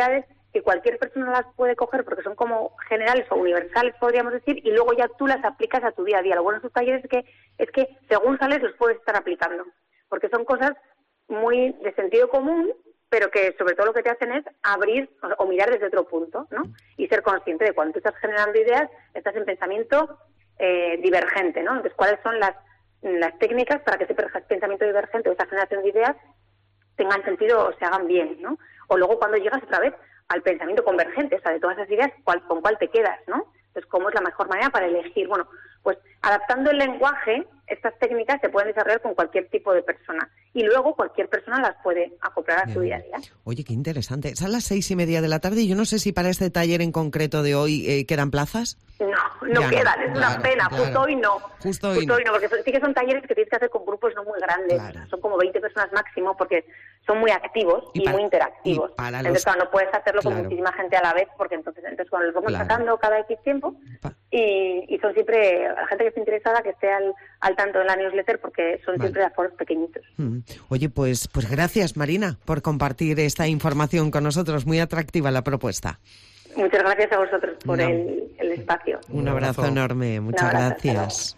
que cualquier persona las puede coger porque son como generales o universales, podríamos decir, y luego ya tú las aplicas a tu día a día. Lo bueno de estos talleres es que, es que según sales los puedes estar aplicando, porque son cosas muy de sentido común, pero que sobre todo lo que te hacen es abrir o mirar desde otro punto, ¿no? Y ser consciente de cuando tú estás generando ideas, estás en pensamiento eh, divergente, ¿no? Entonces, ¿cuáles son las, las técnicas para que ese pensamiento divergente o esa generación de ideas tengan sentido o se hagan bien, ¿no? O luego cuando llegas otra vez al pensamiento convergente, o sea, de todas esas ideas, ¿cuál, con cuál te quedas, ¿no? Entonces, ¿cómo es la mejor manera para elegir? Bueno, pues adaptando el lenguaje, estas técnicas se pueden desarrollar con cualquier tipo de persona. Y luego cualquier persona las puede acoplar a su día a día. Oye, qué interesante. Es a las seis y media de la tarde y yo no sé si para este taller en concreto de hoy eh, quedan plazas. No, no ya quedan, no, es claro, una pena. claro. Justo hoy no. Justo hoy Justo no. hoy no, porque son- sí que son talleres que tienes que hacer con grupos no muy grandes. Claro. Son como veinte personas máximo porque son muy activos y, Y para- muy interactivos. y para los- Entonces, claro, no puedes hacerlo Claro. con muchísima gente a la vez porque entonces, entonces cuando los vamos Claro. sacando cada X tiempo y, y son siempre, la gente que esté interesada que esté al, al tanto en la newsletter porque son Vale. siempre aforos pequeñitos. Mm. Oye, pues, pues gracias, Marina, por compartir esta información con nosotros. Muy atractiva la propuesta. Muchas gracias a vosotros por No. el, el espacio. Un abrazo enorme. Muchas Un abrazo, hasta gracias.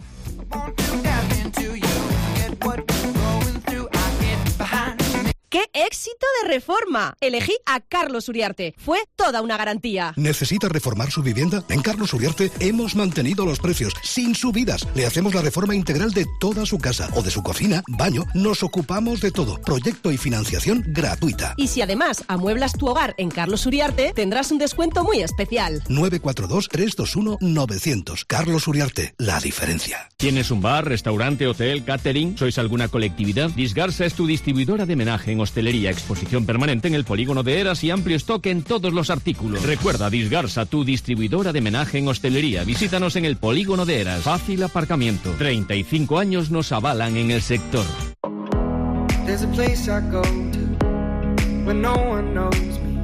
¡Qué éxito de reforma! Elegí a Carlos Uriarte. Fue toda una garantía. ¿Necesita reformar su vivienda? En Carlos Uriarte hemos mantenido los precios sin subidas. Le hacemos la reforma integral de toda su casa o de su cocina, baño. Nos ocupamos de todo. Proyecto y financiación gratuita. Y si además amueblas tu hogar en Carlos Uriarte, tendrás un descuento muy especial. nueve cuatro dos, tres dos uno, nueve cero cero. Carlos Uriarte, la diferencia. ¿Tienes un bar, restaurante, hotel, catering? ¿Sois alguna colectividad? Disgarsa es tu distribuidora de menaje en hostelería, exposición permanente en el polígono de Eras y amplio stock en todos los artículos. Recuerda, Disgarsa, tu distribuidora de menaje en hostelería. Visítanos en el polígono de Eras. Fácil aparcamiento. treinta y cinco años nos avalan en el sector. There's a place I go to when no one knows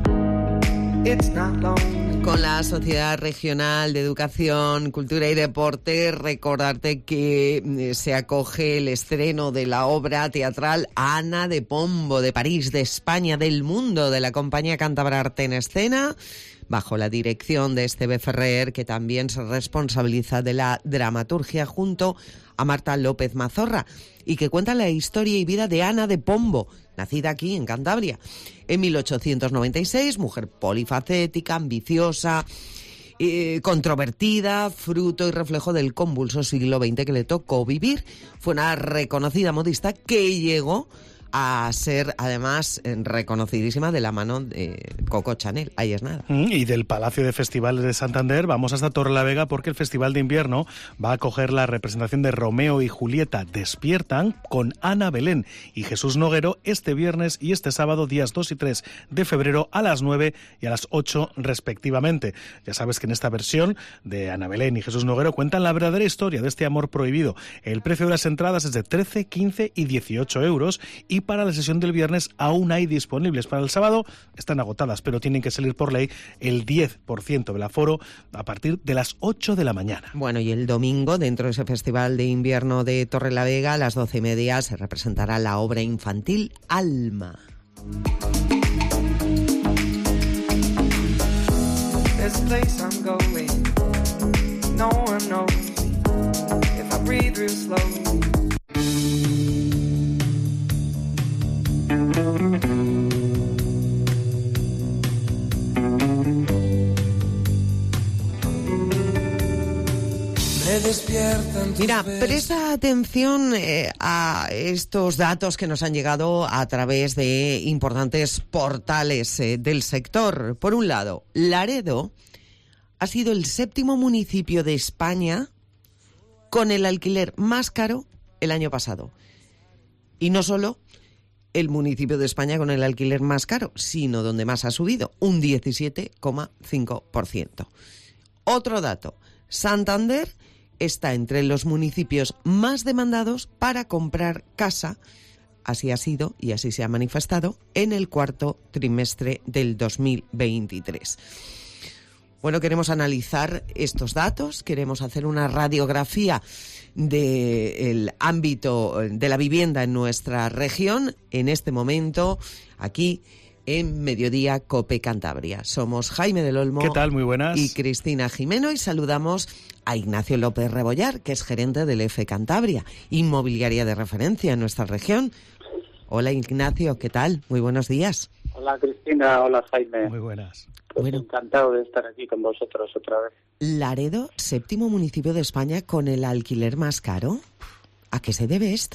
me. It's not lonely. Con la Sociedad Regional de Educación, Cultura y Deporte, recordarte que eh, se acoge el estreno de la obra teatral Ana de Pombo, de París, de España, del mundo, de la compañía cántabra Arte en Escena, bajo la dirección de Esteve Ferrer, que también se responsabiliza de la dramaturgia junto a Marta López Mazorra, y que cuenta la historia y vida de Ana de Pombo, nacida aquí en Cantabria en mil ochocientos noventa y seis, mujer polifacética, ambiciosa, eh, controvertida, fruto y reflejo del convulso siglo veinte que le tocó vivir. Fue una reconocida modista que llegó a ser, además, reconocidísima de la mano de Coco Chanel. Ahí es nada. Mm, Y del Palacio de Festivales de Santander vamos hasta Torrelavega porque el Festival de Invierno va a acoger la representación de Romeo y Julieta Despiertan con Ana Belén y Jesús Noguero este viernes y este sábado, días dos y tres de febrero, a las nueve y a las ocho respectivamente. Ya sabes que en esta versión de Ana Belén y Jesús Noguero cuentan la verdadera historia de este amor prohibido. El precio de las entradas es de trece, quince y dieciocho euros y para la sesión del viernes aún hay disponibles. Para el sábado están agotadas, pero tienen que salir por ley el diez por ciento del aforo a partir de las ocho de la mañana. Bueno, y el domingo, dentro de ese Festival de Invierno de Torrelavega, a las doce y media se representará la obra infantil Alma. There's a place I'm going. No one knows me. If I breathe real slowly. Mira, presta atención eh, a estos datos que nos han llegado a través de importantes portales eh, del sector. Por un lado, Laredo ha sido el séptimo municipio de España con el alquiler más caro el año pasado. Y no solo el municipio de España con el alquiler más caro, sino donde más ha subido, un diecisiete coma cinco por ciento. Otro dato, Santander está entre los municipios más demandados para comprar casa. Así ha sido y así se ha manifestado en el cuarto trimestre del dos mil veintitrés. Bueno, queremos analizar estos datos, queremos hacer una radiografía del ámbito de la vivienda en nuestra región. En este momento, aquí en Mediodía Cope Cantabria. Somos Jaime del Olmo. ¿Qué tal? Muy buenas. Y Cristina Jimeno, y saludamos a Ignacio López Rebollar, que es gerente del E F E Cantabria, inmobiliaria de referencia en nuestra región. Hola Ignacio, ¿qué tal? Muy buenos días. Hola Cristina, hola Jaime. Muy buenas. Pues bueno, encantado de estar aquí con vosotros otra vez. Laredo, séptimo municipio de España con el alquiler más caro. ¿A qué se debe esto?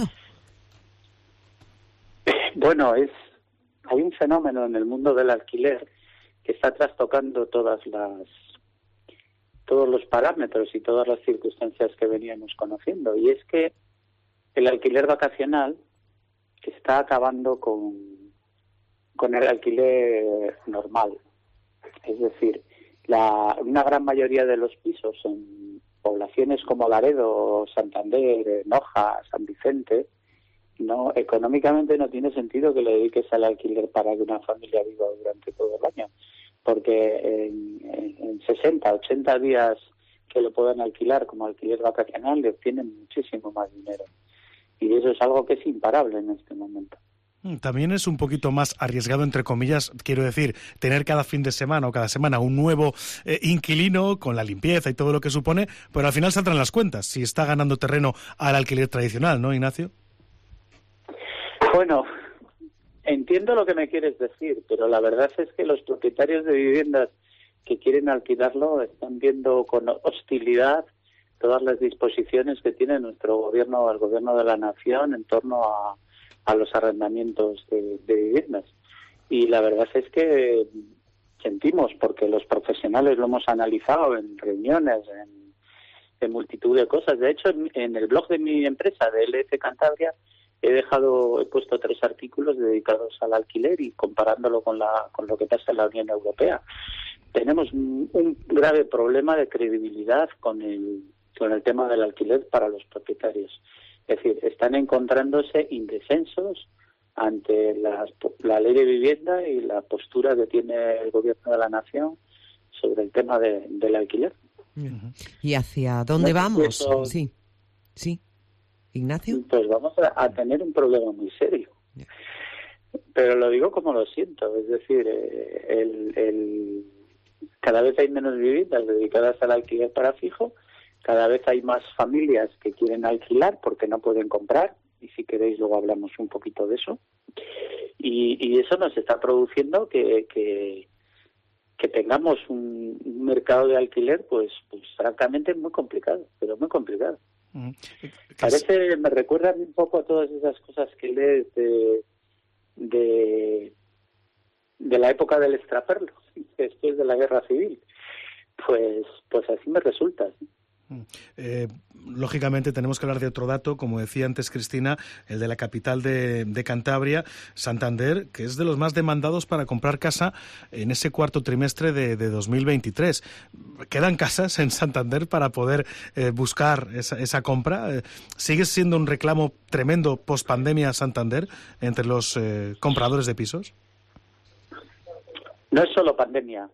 Bueno, es hay un fenómeno en el mundo del alquiler que está trastocando todas las todos los parámetros y todas las circunstancias que veníamos conociendo, y es que el alquiler vacacional está acabando con con el alquiler normal. Es decir, la, una gran mayoría de los pisos en poblaciones como Laredo, Santander, Noja, San Vicente, no, económicamente no tiene sentido que le dediques al alquiler para que una familia viva durante todo el año, porque en, en, en sesenta, ochenta días que lo puedan alquilar como alquiler vacacional le obtienen muchísimo más dinero, y eso es algo que es imparable en este momento. También es un poquito más arriesgado, entre comillas, quiero decir, tener cada fin de semana o cada semana un nuevo eh, inquilino con la limpieza y todo lo que supone, pero al final saldrán las cuentas si está ganando terreno al alquiler tradicional, ¿no, Ignacio? Bueno, entiendo lo que me quieres decir, pero la verdad es que los propietarios de viviendas que quieren alquilarlo están viendo con hostilidad todas las disposiciones que tiene nuestro gobierno, el gobierno de la nación, en torno a a los arrendamientos de, de viviendas. Y la verdad es que sentimos, porque los profesionales lo hemos analizado en reuniones, en, en multitud de cosas. De hecho, en, en el blog de mi empresa, de L F Cantabria, he dejado, he puesto tres artículos dedicados al alquiler y comparándolo con la con lo que pasa en la Unión Europea. Tenemos un, un grave problema de credibilidad con el con el tema del alquiler para los propietarios. Es decir, están encontrándose indefensos ante la, la ley de vivienda y la postura que tiene el gobierno de la nación sobre el tema de, del alquiler. ¿Y hacia dónde no, vamos? Eso, sí, sí. Ignacio. Pues vamos a, a tener un problema muy serio. Yeah. Pero lo digo como lo siento, es decir, eh, el, el, cada vez hay menos viviendas dedicadas al alquiler para fijo. Cada vez hay más familias que quieren alquilar porque no pueden comprar, y si queréis luego hablamos un poquito de eso. Y, y eso nos está produciendo que, que, que tengamos un, un mercado de alquiler, pues, pues francamente muy complicado, pero muy complicado. Mm. Parece, me recuerdan un poco a todas esas cosas que lees de, de, de la época del extraperlo, después de la guerra civil. Pues, pues así me resulta, ¿sí? Eh, lógicamente tenemos que hablar de otro dato, como decía antes Cristina, el de la capital de, de Cantabria, Santander, que es de los más demandados para comprar casa en ese cuarto trimestre de, de dos mil veintitrés. ¿Quedan casas en Santander para poder eh, buscar esa, esa compra? Eh, ¿Sigue siendo un reclamo tremendo post-pandemia Santander entre los eh, compradores de pisos? No es solo pandemia,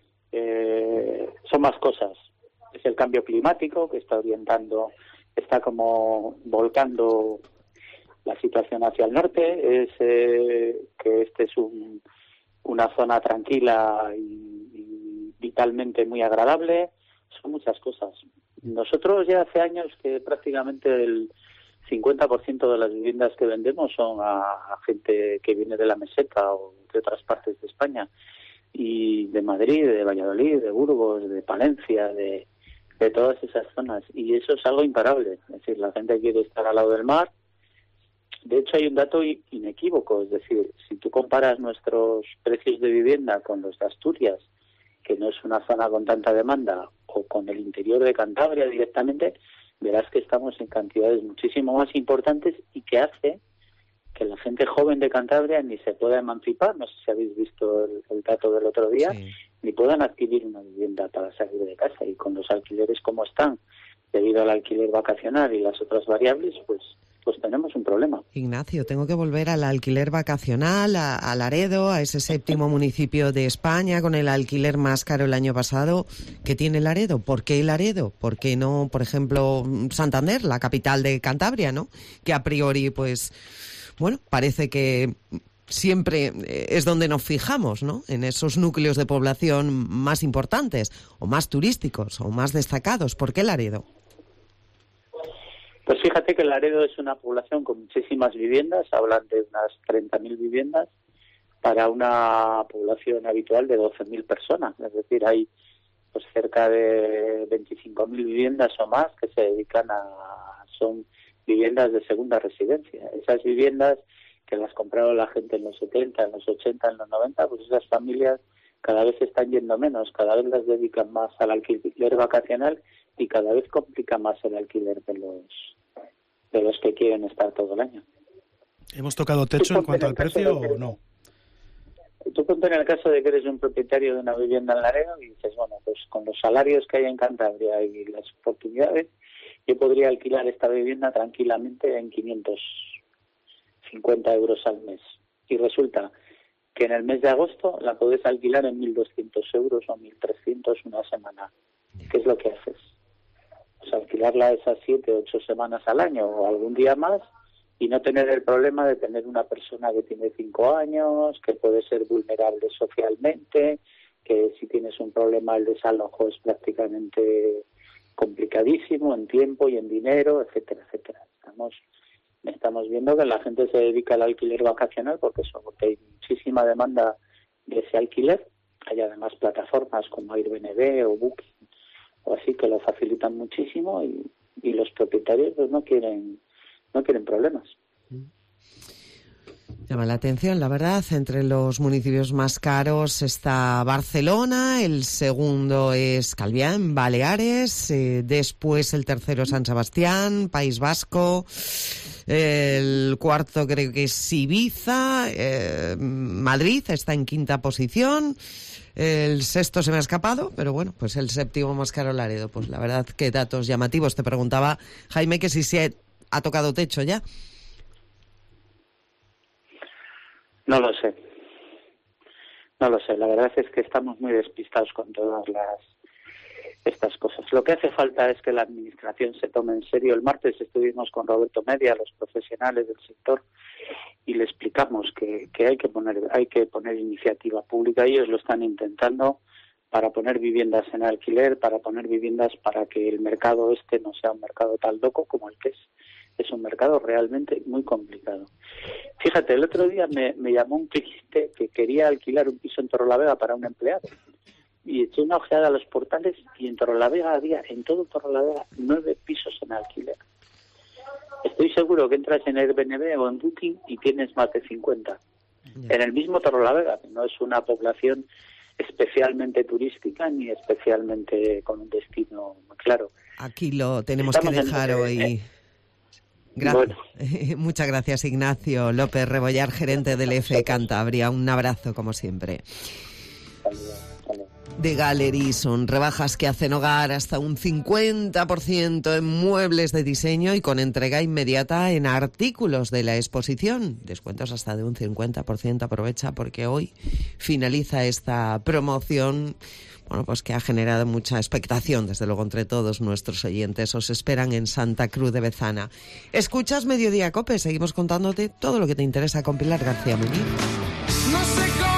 eh, son más cosas. Es el cambio climático que está orientando, está como volcando la situación hacia el norte, es eh, que este es un, una zona tranquila y, y vitalmente muy agradable, son muchas cosas. Nosotros ya hace años que prácticamente el cincuenta por ciento de las viviendas que vendemos son a, a gente que viene de la meseta o de otras partes de España, y de Madrid, de Valladolid, de Burgos, de Palencia, de de todas esas zonas, y eso es algo imparable. Es decir, la gente quiere estar al lado del mar. De hecho, hay un dato inequívoco, es decir, si tú comparas nuestros precios de vivienda con los de Asturias, que no es una zona con tanta demanda, o con el interior de Cantabria directamente, verás que estamos en cantidades muchísimo más importantes, y que hace que la gente joven de Cantabria ni se pueda emancipar, no sé si habéis visto el, el dato del otro día, sí, ni puedan adquirir una vivienda para salir de casa, y con los alquileres como están, debido al alquiler vacacional y las otras variables, pues pues tenemos un problema. Ignacio, tengo que volver al alquiler vacacional, a, a Laredo, a ese séptimo municipio de España con el alquiler más caro el año pasado. ¿Qué tiene Laredo? ¿Por qué Laredo? ¿Por qué no, por ejemplo, Santander, la capital de Cantabria, ¿no? Que a priori, pues, bueno, parece que siempre es donde nos fijamos, ¿no? En esos núcleos de población más importantes, o más turísticos, o más destacados. ¿Por qué Laredo? Pues fíjate que Laredo es una población con muchísimas viviendas, hablan de unas treinta mil viviendas, para una población habitual de doce mil personas. Es decir, hay pues cerca de veinticinco mil viviendas o más que se dedican a... son viviendas de segunda residencia. Esas viviendas que las compraron la gente en los setenta, en los ochenta, en los noventa, pues esas familias cada vez están yendo menos, cada vez las dedican más al alquiler vacacional y cada vez complica más el alquiler de los de los que quieren estar todo el año. ¿Hemos tocado techo en cuanto al precio o no? Tú ponte en el caso de que eres un propietario de una vivienda en Laredo y dices, bueno, pues con los salarios que hay en Cantabria y las oportunidades, yo podría alquilar esta vivienda tranquilamente en quinientos cincuenta euros al mes. Y resulta que en el mes de agosto la puedes alquilar en mil doscientos euros o mil trescientos una semana. ¿Qué es lo que haces? Pues alquilarla esas siete, ocho semanas al año o algún día más, y no tener el problema de tener una persona que tiene cinco años, que puede ser vulnerable socialmente, que si tienes un problema el desalojo es prácticamente complicadísimo en tiempo y en dinero, etcétera, etcétera. Estamos estamos viendo que la gente se dedica al alquiler vacacional porque eso, porque hay muchísima demanda de ese alquiler. Hay además plataformas como Airbnb o Booking o así que lo facilitan muchísimo y, y los propietarios pues no quieren no quieren problemas. Llama la atención, la verdad. Entre los municipios más caros está Barcelona, el segundo es Calviá, en Baleares, eh, después el tercero San Sebastián, País Vasco, el cuarto creo que es Ibiza, eh, Madrid está en quinta posición, el sexto se me ha escapado, pero bueno, pues el séptimo más caro Laredo. Pues la verdad que datos llamativos. Te preguntaba, Jaime, que si se ha tocado techo ya. No lo sé. No lo sé. La verdad es que estamos muy despistados con todas las estas cosas. Lo que hace falta es que la administración se tome en serio. El martes estuvimos con Roberto Media, los profesionales del sector, y le explicamos que, que hay que poner hay que poner iniciativa pública. Ellos lo están intentando para poner viviendas en alquiler, para poner viviendas para que el mercado este no sea un mercado tan loco como el que es. Es un mercado realmente muy complicado. Fíjate, el otro día me, me llamó un cliente que quería alquilar un piso en Torrelavega para un empleado. Y eché una ojeada a los portales y en Torrelavega había, en todo Torrelavega, nueve pisos en alquiler. Estoy seguro que entras en Airbnb o en Booking y tienes más de cincuenta. En el mismo Torrelavega, que no es una población especialmente turística ni especialmente con un destino muy claro. Aquí lo tenemos Estamos que dejar en, hoy. Eh, Gracias. Bueno. Muchas gracias, Ignacio López Rebollar, gerente del F Cantabria. Un abrazo, como siempre. De Galerison, rebajas que hacen hogar hasta un cincuenta por ciento en muebles de diseño y con entrega inmediata en artículos de la exposición. Descuentos hasta de un cincuenta por ciento. Aprovecha porque hoy finaliza esta promoción, bueno, pues que ha generado mucha expectación, desde luego, entre todos nuestros oyentes. Os esperan en Santa Cruz de Bezana. Escuchas Mediodía Cope, seguimos contándote todo lo que te interesa con Pilar García Muñiz. No sé cómo